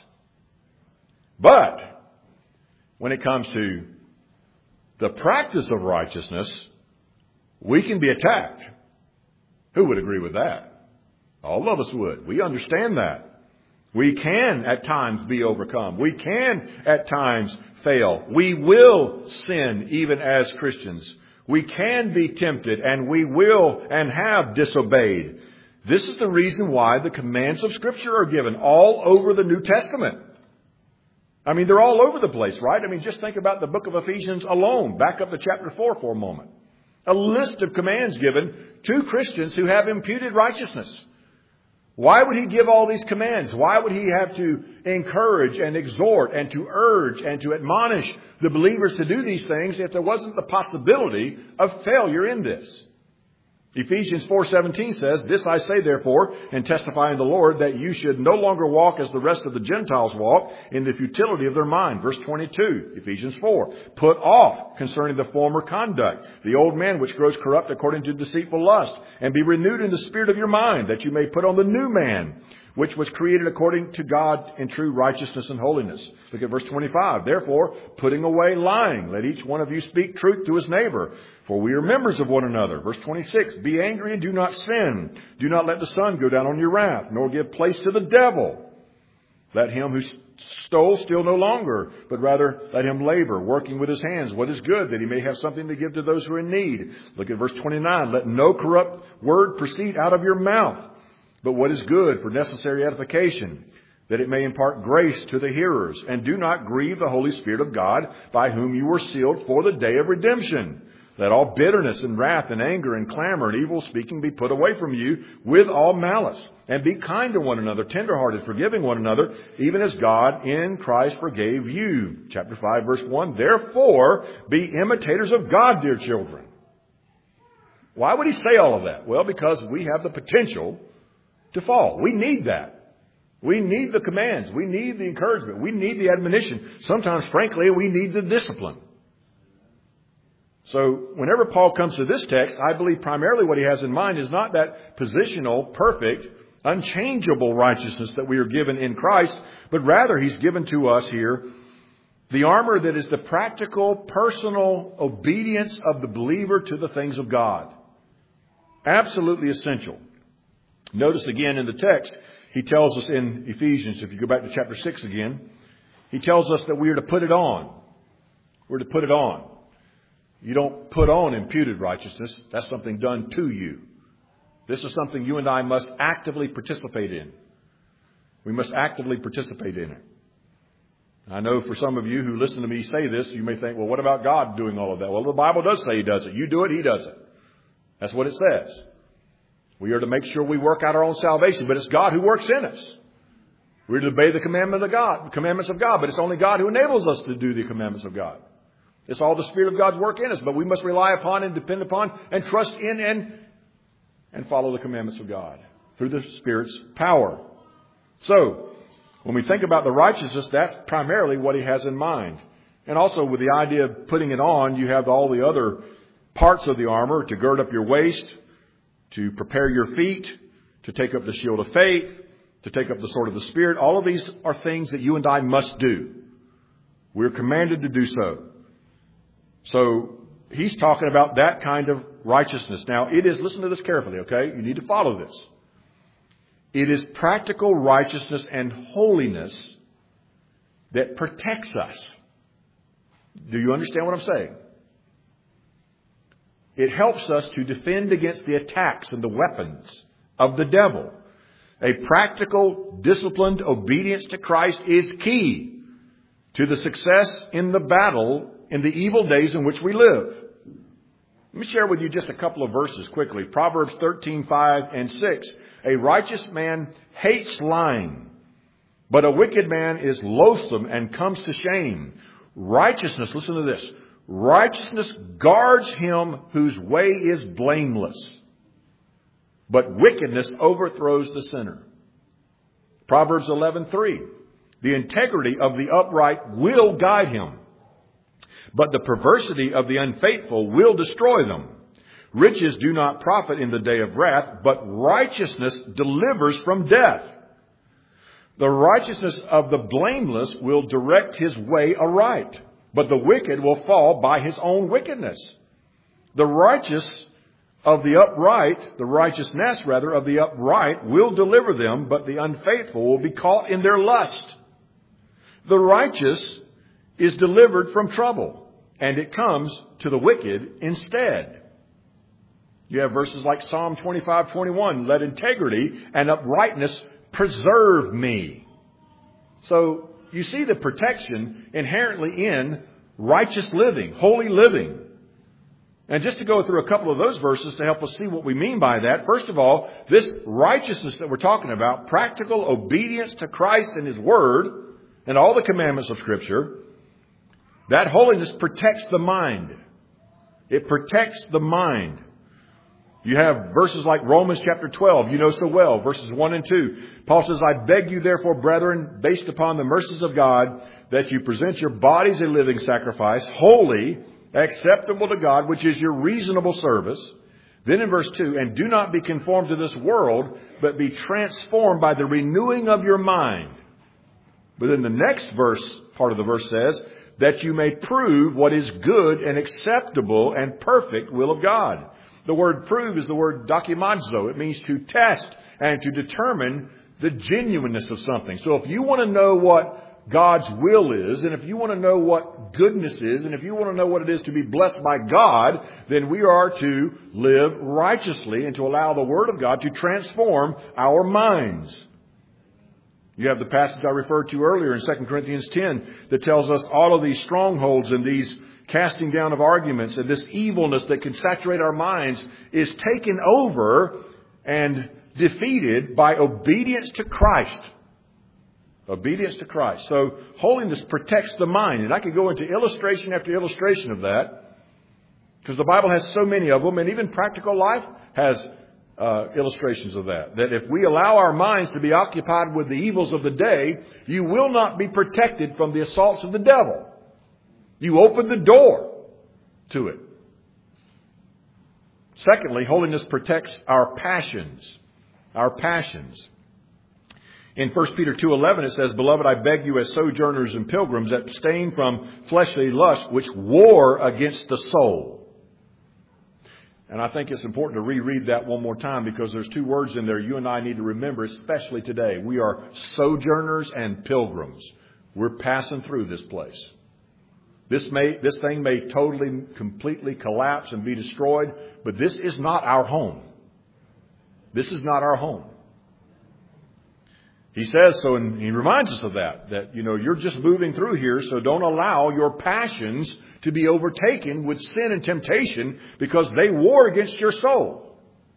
But when it comes to the practice of righteousness, we can be attacked. Who would agree with that? All of us would. We understand that. We can at times be overcome. We can at times fail. We will sin even as Christians. We can be tempted, and we will and have disobeyed. This is the reason why the commands of Scripture are given all over the New Testament. I mean, they're all over the place, right? I mean, just think about the book of Ephesians alone. Back up to chapter four for a moment. A list of commands given to Christians who have imputed righteousness. Why would he give all these commands? Why would he have to encourage and exhort and to urge and to admonish the believers to do these things if there wasn't the possibility of failure in this? Ephesians four seventeen says, "This I say therefore, and testify in the Lord, that you should no longer walk as the rest of the Gentiles walk, in the futility of their mind." Verse twenty-two, Ephesians four. "Put off concerning the former conduct, the old man which grows corrupt according to deceitful lust, and be renewed in the spirit of your mind, that you may put on the new man, which was created according to God in true righteousness and holiness." Look at verse twenty-five. "Therefore, putting away lying, let each one of you speak truth to his neighbor, for we are members of one another." Verse twenty-six. "Be angry and do not sin. Do not let the sun go down on your wrath, nor give place to the devil. Let him who stole steal no longer, but rather let him labor, working with his hands what is good, that he may have something to give to those who are in need." Look at verse twenty-nine. "Let no corrupt word proceed out of your mouth, but what is good for necessary edification, that it may impart grace to the hearers. And do not grieve the Holy Spirit of God, by whom you were sealed for the day of redemption. Let all bitterness and wrath and anger and clamor and evil speaking be put away from you with all malice. And be kind to one another, tenderhearted, forgiving one another, even as God in Christ forgave you." Chapter five, verse one. "Therefore, be imitators of God, dear children." Why would he say all of that? Well, because we have the potential to fall. We need that. We need the commands. We need the encouragement. We need the admonition. Sometimes, frankly, we need the discipline. So whenever Paul comes to this text, I believe primarily what he has in mind is not that positional, perfect, unchangeable righteousness that we are given in Christ, but rather he's given to us here the armor that is the practical, personal obedience of the believer to the things of God. Absolutely essential. Notice again in the text, he tells us in Ephesians, if you go back to chapter six again, he tells us that we are to put it on. We're to put it on. You don't put on imputed righteousness. That's something done to you. This is something you and I must actively participate in. We must actively participate in it. I know for some of you who listen to me say this, you may think, well, what about God doing all of that? Well, the Bible does say he does it. You do it, he does it. That's what it says. We are to make sure we work out our own salvation, but it's God who works in us. We're to obey the commandment of God, commandments of God, but it's only God who enables us to do the commandments of God. It's all the Spirit of God's work in us, but we must rely upon and depend upon and trust in and, and follow the commandments of God through the Spirit's power. So, when we think about the righteousness, that's primarily what he has in mind. And also with the idea of putting it on, you have all the other parts of the armor: to gird up your waist, to prepare your feet, to take up the shield of faith, to take up the sword of the Spirit. All of these are things that you and I must do. We're commanded to do so. So he's talking about that kind of righteousness. Now, it is, listen to this carefully, okay? You need to follow this. It is practical righteousness and holiness that protects us. Do you understand what I'm saying? It helps us to defend against the attacks and the weapons of the devil. A practical, disciplined obedience to Christ is key to the success in the battle in the evil days in which we live. Let me share with you just a couple of verses quickly. Proverbs thirteen, five and six. "A righteous man hates lying, but a wicked man is loathsome and comes to shame. Righteousness," listen to this, "righteousness guards him whose way is blameless, but wickedness overthrows the sinner." Proverbs eleven, three. "The integrity of the upright will guide him, but the perversity of the unfaithful will destroy them. Riches do not profit in the day of wrath, but righteousness delivers from death. The righteousness of the blameless will direct his way aright, but the wicked will fall by his own wickedness. The righteous of the upright, the righteousness rather of the upright will deliver them, but the unfaithful will be caught in their lust. The righteous is delivered from trouble, and it comes to the wicked instead. You have verses like Psalm twenty-five twenty-one, let integrity and uprightness preserve me. So you see the protection inherently in righteous living, holy living. And just to go through a couple of those verses to help us see what we mean by that. First of all, this righteousness that we're talking about, practical obedience to Christ and His Word and all the commandments of Scripture, that holiness protects the mind. It protects the mind. You have verses like Romans chapter twelve, you know so well, verses one and two. Paul says, I beg you therefore, brethren, based upon the mercies of God, that you present your bodies a living sacrifice, holy, acceptable to God, which is your reasonable service. Then in verse two, and do not be conformed to this world, but be transformed by the renewing of your mind. But then the next verse, part of the verse says, that you may prove what is good and acceptable and perfect will of God. The word prove is the word dokimazo. It means to test and to determine the genuineness of something. So if you want to know what God's will is, and if you want to know what goodness is, and if you want to know what it is to be blessed by God, then we are to live righteously and to allow the Word of God to transform our minds. You have the passage I referred to earlier in Second Corinthians ten that tells us all of these strongholds and these casting down of arguments and this evilness that can saturate our minds is taken over and defeated by obedience to Christ. Obedience to Christ. So holiness protects the mind. And I could go into illustration after illustration of that because the Bible has so many of them, and even practical life has uh, illustrations of that. That if we allow our minds to be occupied with the evils of the day, you will not be protected from the assaults of the devil. You open the door to it. Secondly, holiness protects our passions. Our passions. In First Peter two eleven it says, Beloved, I beg you as sojourners and pilgrims, abstain from fleshly lust which war against the soul. And I think it's important to reread that one more time because there's two words in there you and I need to remember, especially today. We are sojourners and pilgrims. We're passing through this place. This may, this thing may totally, completely collapse and be destroyed, but this is not our home. This is not our home. He says so, and he reminds us of that, that, you know, you're just moving through here, so don't allow your passions to be overtaken with sin and temptation because they war against your soul.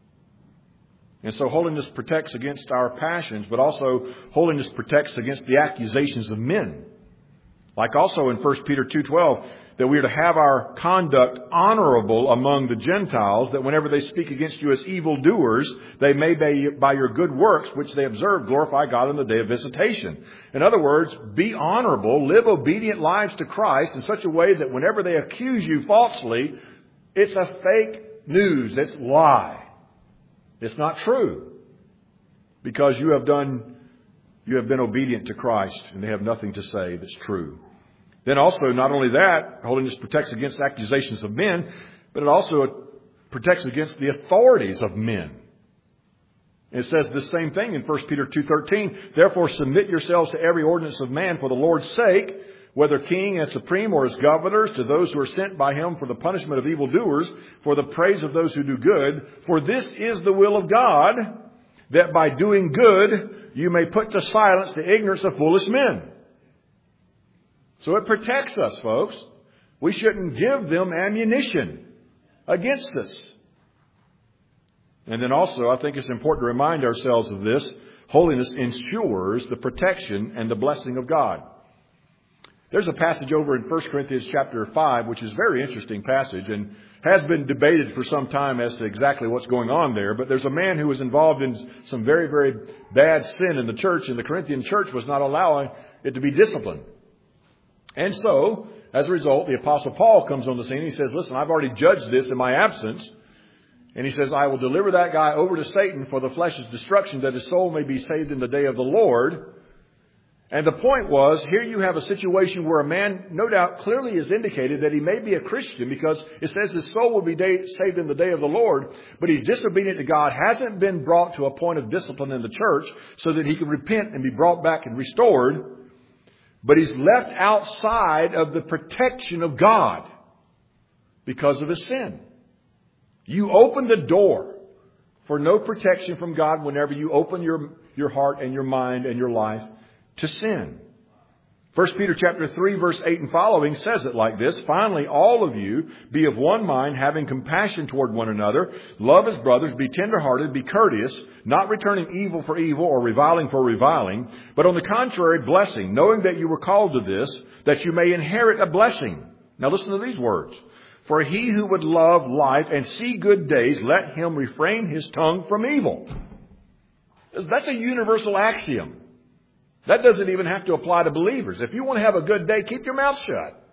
And so holiness protects against our passions, but also holiness protects against the accusations of men. Like also in First Peter two twelve, that we are to have our conduct honorable among the Gentiles, that whenever they speak against you as evildoers, they may by your good works, which they observe, glorify God on the day of visitation. In other words, be honorable, live obedient lives to Christ in such a way that whenever they accuse you falsely, it's a fake news, it's lie. It's not true. Because you have done You have been obedient to Christ, and they have nothing to say that's true. Then also, not only that, holiness protects against accusations of men, but it also protects against the authorities of men. It says the same thing in First Peter two thirteen. Therefore, submit yourselves to every ordinance of man for the Lord's sake, whether king and supreme or as governors, to those who are sent by him for the punishment of evildoers, for the praise of those who do good. For this is the will of God, that by doing good you may put to silence the ignorance of foolish men. So it protects us, folks. We shouldn't give them ammunition against us. And then also, I think it's important to remind ourselves of this. Holiness ensures the protection and the blessing of God. There's a passage over in First Corinthians chapter five, which is a very interesting passage and has been debated for some time as to exactly what's going on there. But there's a man who was involved in some very, very bad sin in the church, and the Corinthian church was not allowing it to be disciplined. And so, as a result, the Apostle Paul comes on the scene and he says, listen, I've already judged this in my absence. And he says, I will deliver that guy over to Satan for the flesh's destruction, that his soul may be saved in the day of the Lord. And the point was, here you have a situation where a man, no doubt, clearly has indicated that he may be a Christian because it says his soul will be day, saved in the day of the Lord, but he's disobedient to God, hasn't been brought to a point of discipline in the church so that he can repent and be brought back and restored, but he's left outside of the protection of God. because of his sin. You open the door for no protection from God whenever you open your, your heart and your mind and your life to sin. First Peter chapter three, verse eight and following says it like this. Finally, all of you be of one mind, having compassion toward one another. Love as brothers, be tenderhearted, be courteous, not returning evil for evil or reviling for reviling, but on the contrary, blessing, knowing that you were called to this, that you may inherit a blessing. Now listen to these words. For he who would love life and see good days, let him refrain his tongue from evil. That's a universal axiom. That doesn't even have to apply to believers. If you want to have a good day, keep your mouth shut.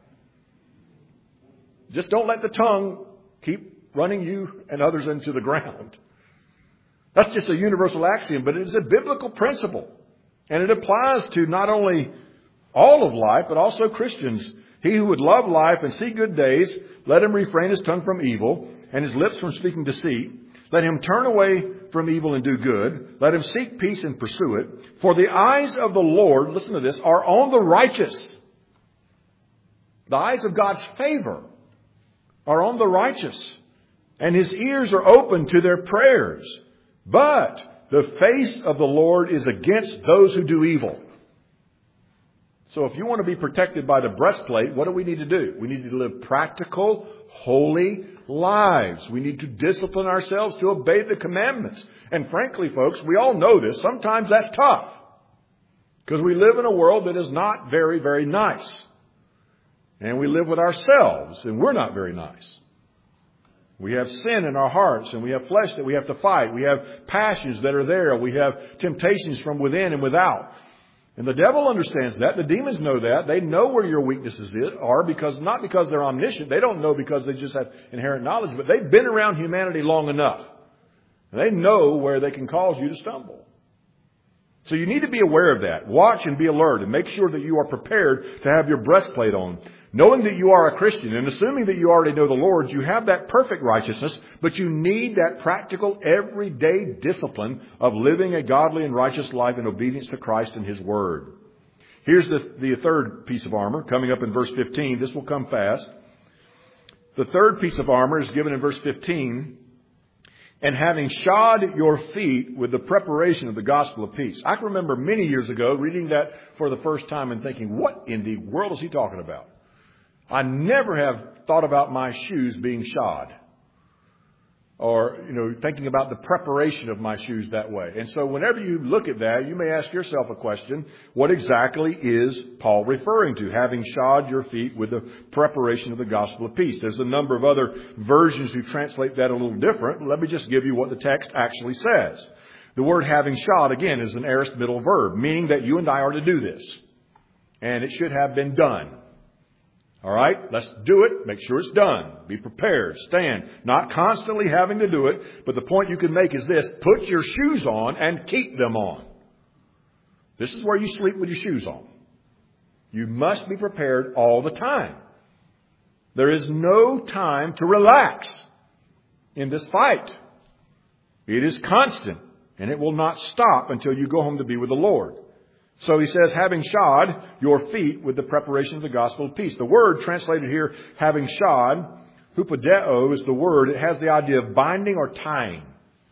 Just don't let the tongue keep running you and others into the ground. That's just a universal axiom, but it is a biblical principle. And it applies to not only all of life, but also Christians. He who would love life and see good days, let him refrain his tongue from evil and his lips from speaking deceit. Let him turn away from evil and do good. Let him seek peace and pursue it. For the eyes of the Lord, listen to this, are on the righteous. The eyes of God's favor are on the righteous. And his ears are open to their prayers. But the face of the Lord is against those who do evil. So if you want to be protected by the breastplate, what do we need to do? We need to live practical, holy lives. We need to discipline ourselves to obey the commandments. And frankly, folks, we all know this. Sometimes that's tough. Because we live in a world that is not very, very nice. And we live with ourselves, and we're not very nice. We have sin in our hearts, and we have flesh that we have to fight. We have passions that are there. We have temptations from within and without. And the devil understands that. The demons know that. They know where your weaknesses are, because not because they're omniscient. They don't know because they just have inherent knowledge, but they've been around humanity long enough. They know where they can cause you to stumble. So you need to be aware of that. Watch and be alert and make sure that you are prepared to have your breastplate on. Knowing that you are a Christian and assuming that you already know the Lord, you have that perfect righteousness, but you need that practical, everyday discipline of living a godly and righteous life in obedience to Christ and His Word. Here's the, the third piece of armor coming up in verse fifteen. This will come fast. The third piece of armor is given in verse fifteen. And having shod your feet with the preparation of the gospel of peace. I can remember many years ago reading that for the first time and thinking, what in the world is he talking about? I never have thought about my shoes being shod. Or, you know, thinking about the preparation of my shoes that way. And so whenever you look at that, you may ask yourself a question. What exactly is Paul referring to? Having shod your feet with the preparation of the gospel of peace. There's a number of other versions who translate that a little different. Let me just give you what the text actually says. The word having shod, again, is an aorist middle verb, meaning that you and I are to do this. And it should have been done. All right, let's do it. Make sure it's done. Be prepared. Stand. Not constantly having to do it. But the point you can make is this. Put your shoes on and keep them on. This is where you sleep with your shoes on. You must be prepared all the time. There is no time to relax in this fight. It is constant. And it will not stop until you go home to be with the Lord. So he says, having shod your feet with the preparation of the gospel of peace. The word translated here, having shod, hupodeo is the word. It has the idea of binding or tying.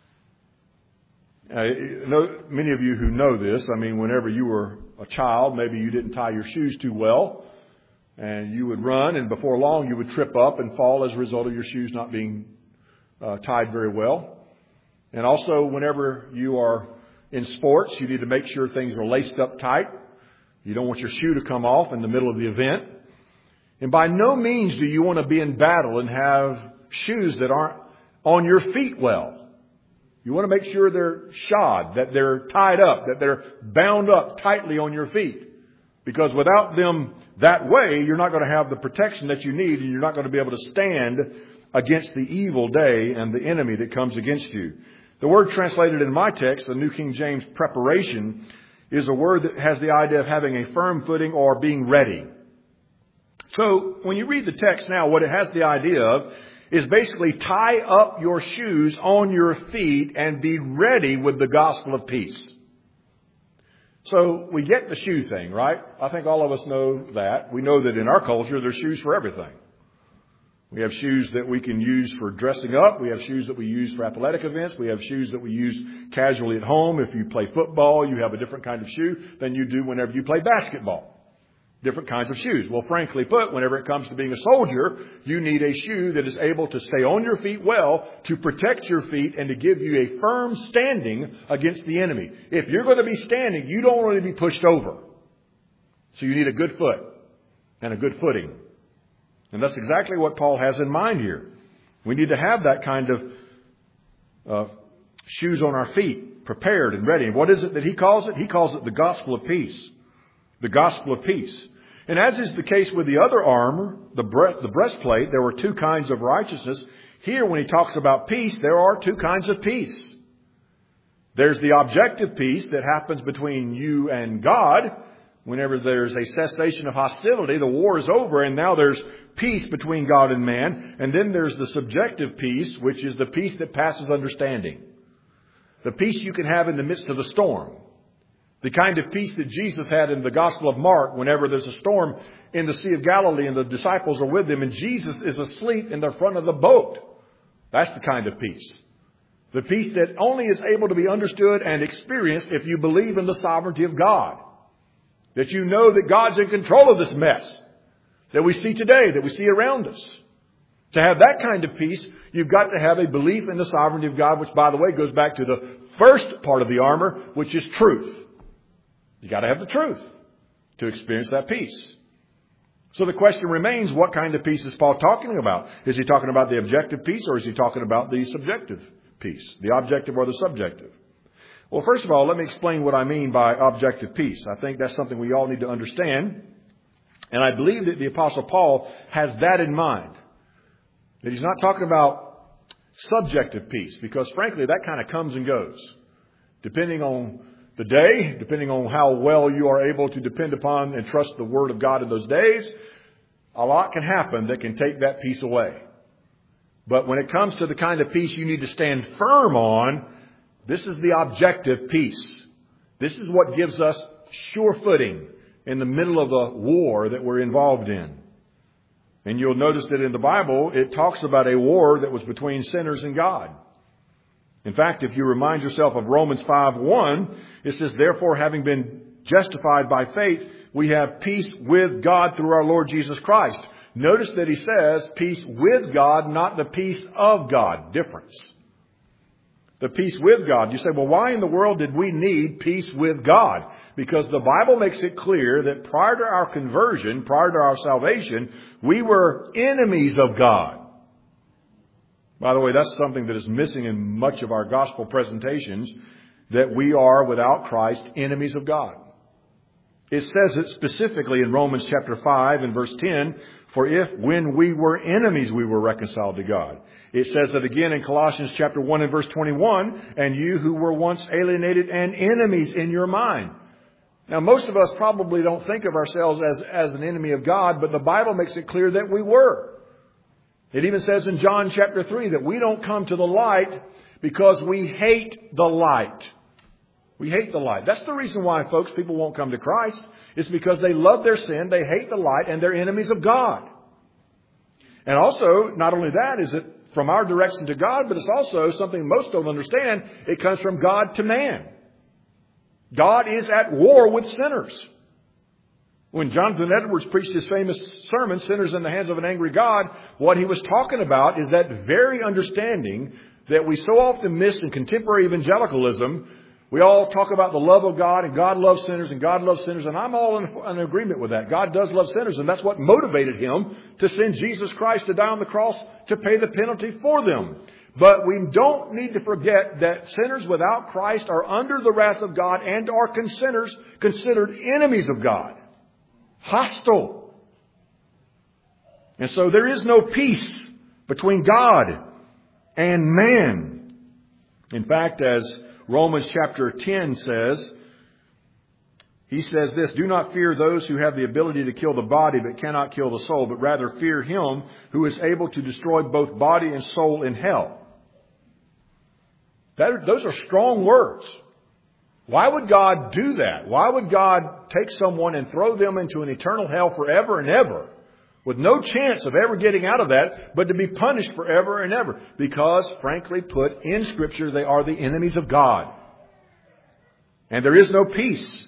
Uh, you know, many of you who know this, I mean, whenever you were a child, maybe you didn't tie your shoes too well. And you would run, and before long you would trip up and fall as a result of your shoes not being uh, tied very well. And also, whenever you are in sports, you need to make sure things are laced up tight. You don't want your shoe to come off in the middle of the event. And by no means do you want to be in battle and have shoes that aren't on your feet well. You want to make sure they're shod, that they're tied up, that they're bound up tightly on your feet. Because without them that way, you're not going to have the protection that you need, and you're not going to be able to stand against the evil day and the enemy that comes against you. The word translated in my text, the New King James preparation, is a word that has the idea of having a firm footing or being ready. So when you read the text now, what it has the idea of is basically tie up your shoes on your feet and be ready with the gospel of peace. So we get the shoe thing, right? I think all of us know that. We know that in our culture there's shoes for everything. We have shoes that we can use for dressing up. We have shoes that we use for athletic events. We have shoes that we use casually at home. If you play football, you have a different kind of shoe than you do whenever you play basketball. Different kinds of shoes. Well, frankly put, whenever it comes to being a soldier, you need a shoe that is able to stay on your feet well, to protect your feet, and to give you a firm standing against the enemy. If you're going to be standing, you don't want to be pushed over. So you need a good foot and a good footing. And that's exactly what Paul has in mind here. We need to have that kind of uh, shoes on our feet, prepared and ready. And what is it that he calls it? He calls it the gospel of peace. The gospel of peace. And as is the case with the other armor, the, bre- the breastplate, there were two kinds of righteousness. Here, when he talks about peace, there are two kinds of peace. There's the objective peace that happens between you and God. Whenever there's a cessation of hostility, the war is over, and now there's peace between God and man. And then there's the subjective peace, which is the peace that passes understanding. The peace you can have in the midst of the storm. The kind of peace that Jesus had in the Gospel of Mark whenever there's a storm in the Sea of Galilee and the disciples are with him and Jesus is asleep in the front of the boat. That's the kind of peace. The peace that only is able to be understood and experienced if you believe in the sovereignty of God. That you know that God's in control of this mess that we see today, that we see around us. To have that kind of peace, you've got to have a belief in the sovereignty of God, which, by the way, goes back to the first part of the armor, which is truth. You've got to have the truth to experience that peace. So the question remains, what kind of peace is Paul talking about? Is he talking about the objective peace, or is he talking about the subjective peace? The objective or the subjective? Well, first of all, let me explain what I mean by objective peace. I think that's something we all need to understand. And I believe that the Apostle Paul has that in mind. That he's not talking about subjective peace, because frankly, that kind of comes and goes. Depending on the day, depending on how well you are able to depend upon and trust the Word of God in those days, a lot can happen that can take that peace away. But when it comes to the kind of peace you need to stand firm on, this is the objective peace. This is what gives us sure footing in the middle of a war that we're involved in. And you'll notice that in the Bible, it talks about a war that was between sinners and God. In fact, if you remind yourself of Romans five one, it says, therefore, having been justified by faith, we have peace with God through our Lord Jesus Christ. Notice that he says peace with God, not the peace of God. Difference. The peace with God. You say, well, why in the world did we need peace with God? Because the Bible makes it clear that prior to our conversion, prior to our salvation, we were enemies of God. By the way, that's something that is missing in much of our gospel presentations, that we are, without Christ, enemies of God. It says it specifically in Romans chapter five and verse ten, for if when we were enemies we were reconciled to God. It says that again in Colossians chapter one and verse twenty-one, and you who were once alienated and enemies in your mind. Now, most of us probably don't think of ourselves as, as an enemy of God, but the Bible makes it clear that we were. It even says in John chapter three that we don't come to the light because we hate the light. We hate the light. That's the reason why, folks, people won't come to Christ. It's because they love their sin, they hate the light, and they're enemies of God. And also, not only that is it from our direction to God, but it's also something most don't understand. It comes from God to man. God is at war with sinners. When Jonathan Edwards preached his famous sermon, Sinners in the Hands of an Angry God, what he was talking about is that very understanding that we so often miss in contemporary evangelicalism. We all talk about the love of God, and God loves sinners, and God loves sinners, and I'm all in, in agreement with that. God does love sinners, and that's what motivated him to send Jesus Christ to die on the cross to pay the penalty for them. But we don't need to forget that sinners without Christ are under the wrath of God and are considered, considered enemies of God. Hostile. And so there is no peace between God and man. In fact, as Romans chapter ten says, he says this, do not fear those who have the ability to kill the body but cannot kill the soul, but rather fear him who is able to destroy both body and soul in hell. That, those are strong words. Why would God do that? Why would God take someone and throw them into an eternal hell forever and ever with no chance of ever getting out of that, but to be punished forever and ever. Because, frankly put, in Scripture, they are the enemies of God. And there is no peace.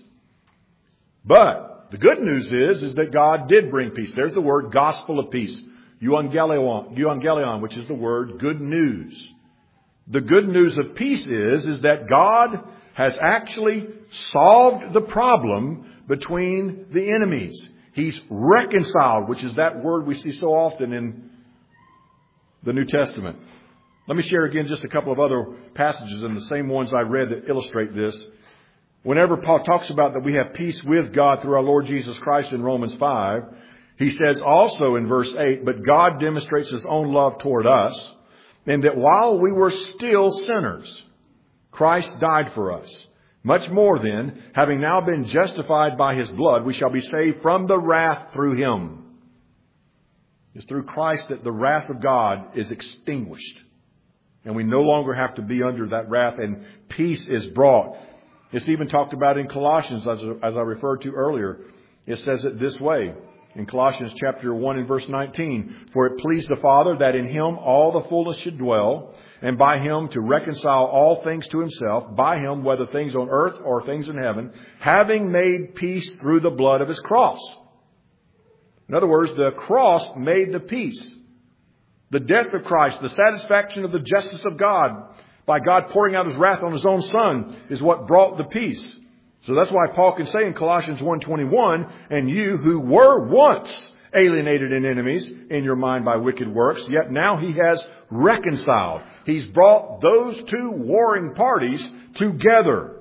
But the good news is, is that God did bring peace. There's the word gospel of peace. Euangelion, euangelion, which is the word good news. The good news of peace is, is that God has actually solved the problem between the enemies. He's reconciled, which is that word we see so often in the New Testament. Let me share again just a couple of other passages in the same ones I read that illustrate this. Whenever Paul talks about that we have peace with God through our Lord Jesus Christ in Romans five, he says also in verse eight, but God demonstrates His own love toward us, in that while we were still sinners, Christ died for us. Much more then, having now been justified by His blood, we shall be saved from the wrath through Him. It's through Christ that the wrath of God is extinguished. And we no longer have to be under that wrath, and peace is brought. It's even talked about in Colossians, as, as I referred to earlier. It says it this way. In Colossians chapter one and verse nineteen, for it pleased the Father that in Him all the fullness should dwell, and by Him to reconcile all things to Himself, by Him, whether things on earth or things in heaven, having made peace through the blood of His cross. In other words, the cross made the peace. The death of Christ, the satisfaction of the justice of God, by God pouring out His wrath on His own Son, is what brought the peace. So that's why Paul can say in Colossians one twenty-one, and you who were once alienated and enemies in your mind by wicked works, yet now He has reconciled. He's brought those two warring parties together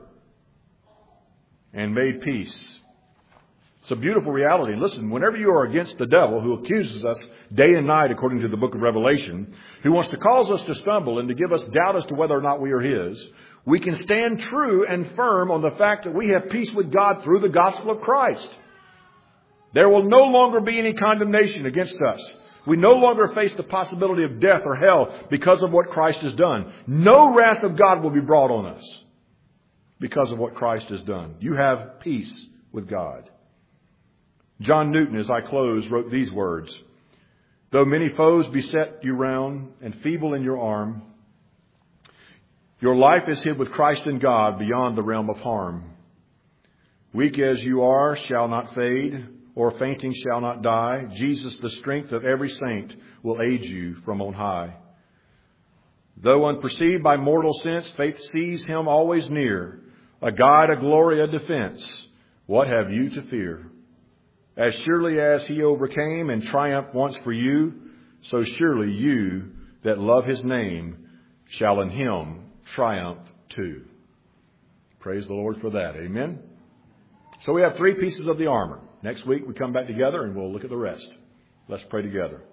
and made peace. It's a beautiful reality. Listen, whenever you are against the devil, who accuses us day and night, according to the book of Revelation, who wants to cause us to stumble and to give us doubt as to whether or not we are His, we can stand true and firm on the fact that we have peace with God through the gospel of Christ. There will no longer be any condemnation against us. We no longer face the possibility of death or hell because of what Christ has done. No wrath of God will be brought on us because of what Christ has done. You have peace with God. John Newton, as I close, wrote these words. Though many foes beset you round and feeble in your arm, your life is hid with Christ in God beyond the realm of harm. Weak as you are shall not fade, or fainting shall not die. Jesus, the strength of every saint, will aid you from on high. Though unperceived by mortal sense, faith sees Him always near, a guide, a glory, a defense. What have you to fear? As surely as He overcame and triumphed once for you, so surely you that love His name shall in Him triumph too. Praise the Lord for that. Amen. So we have three pieces of the armor. Next week we come back together and we'll look at the rest. Let's pray together.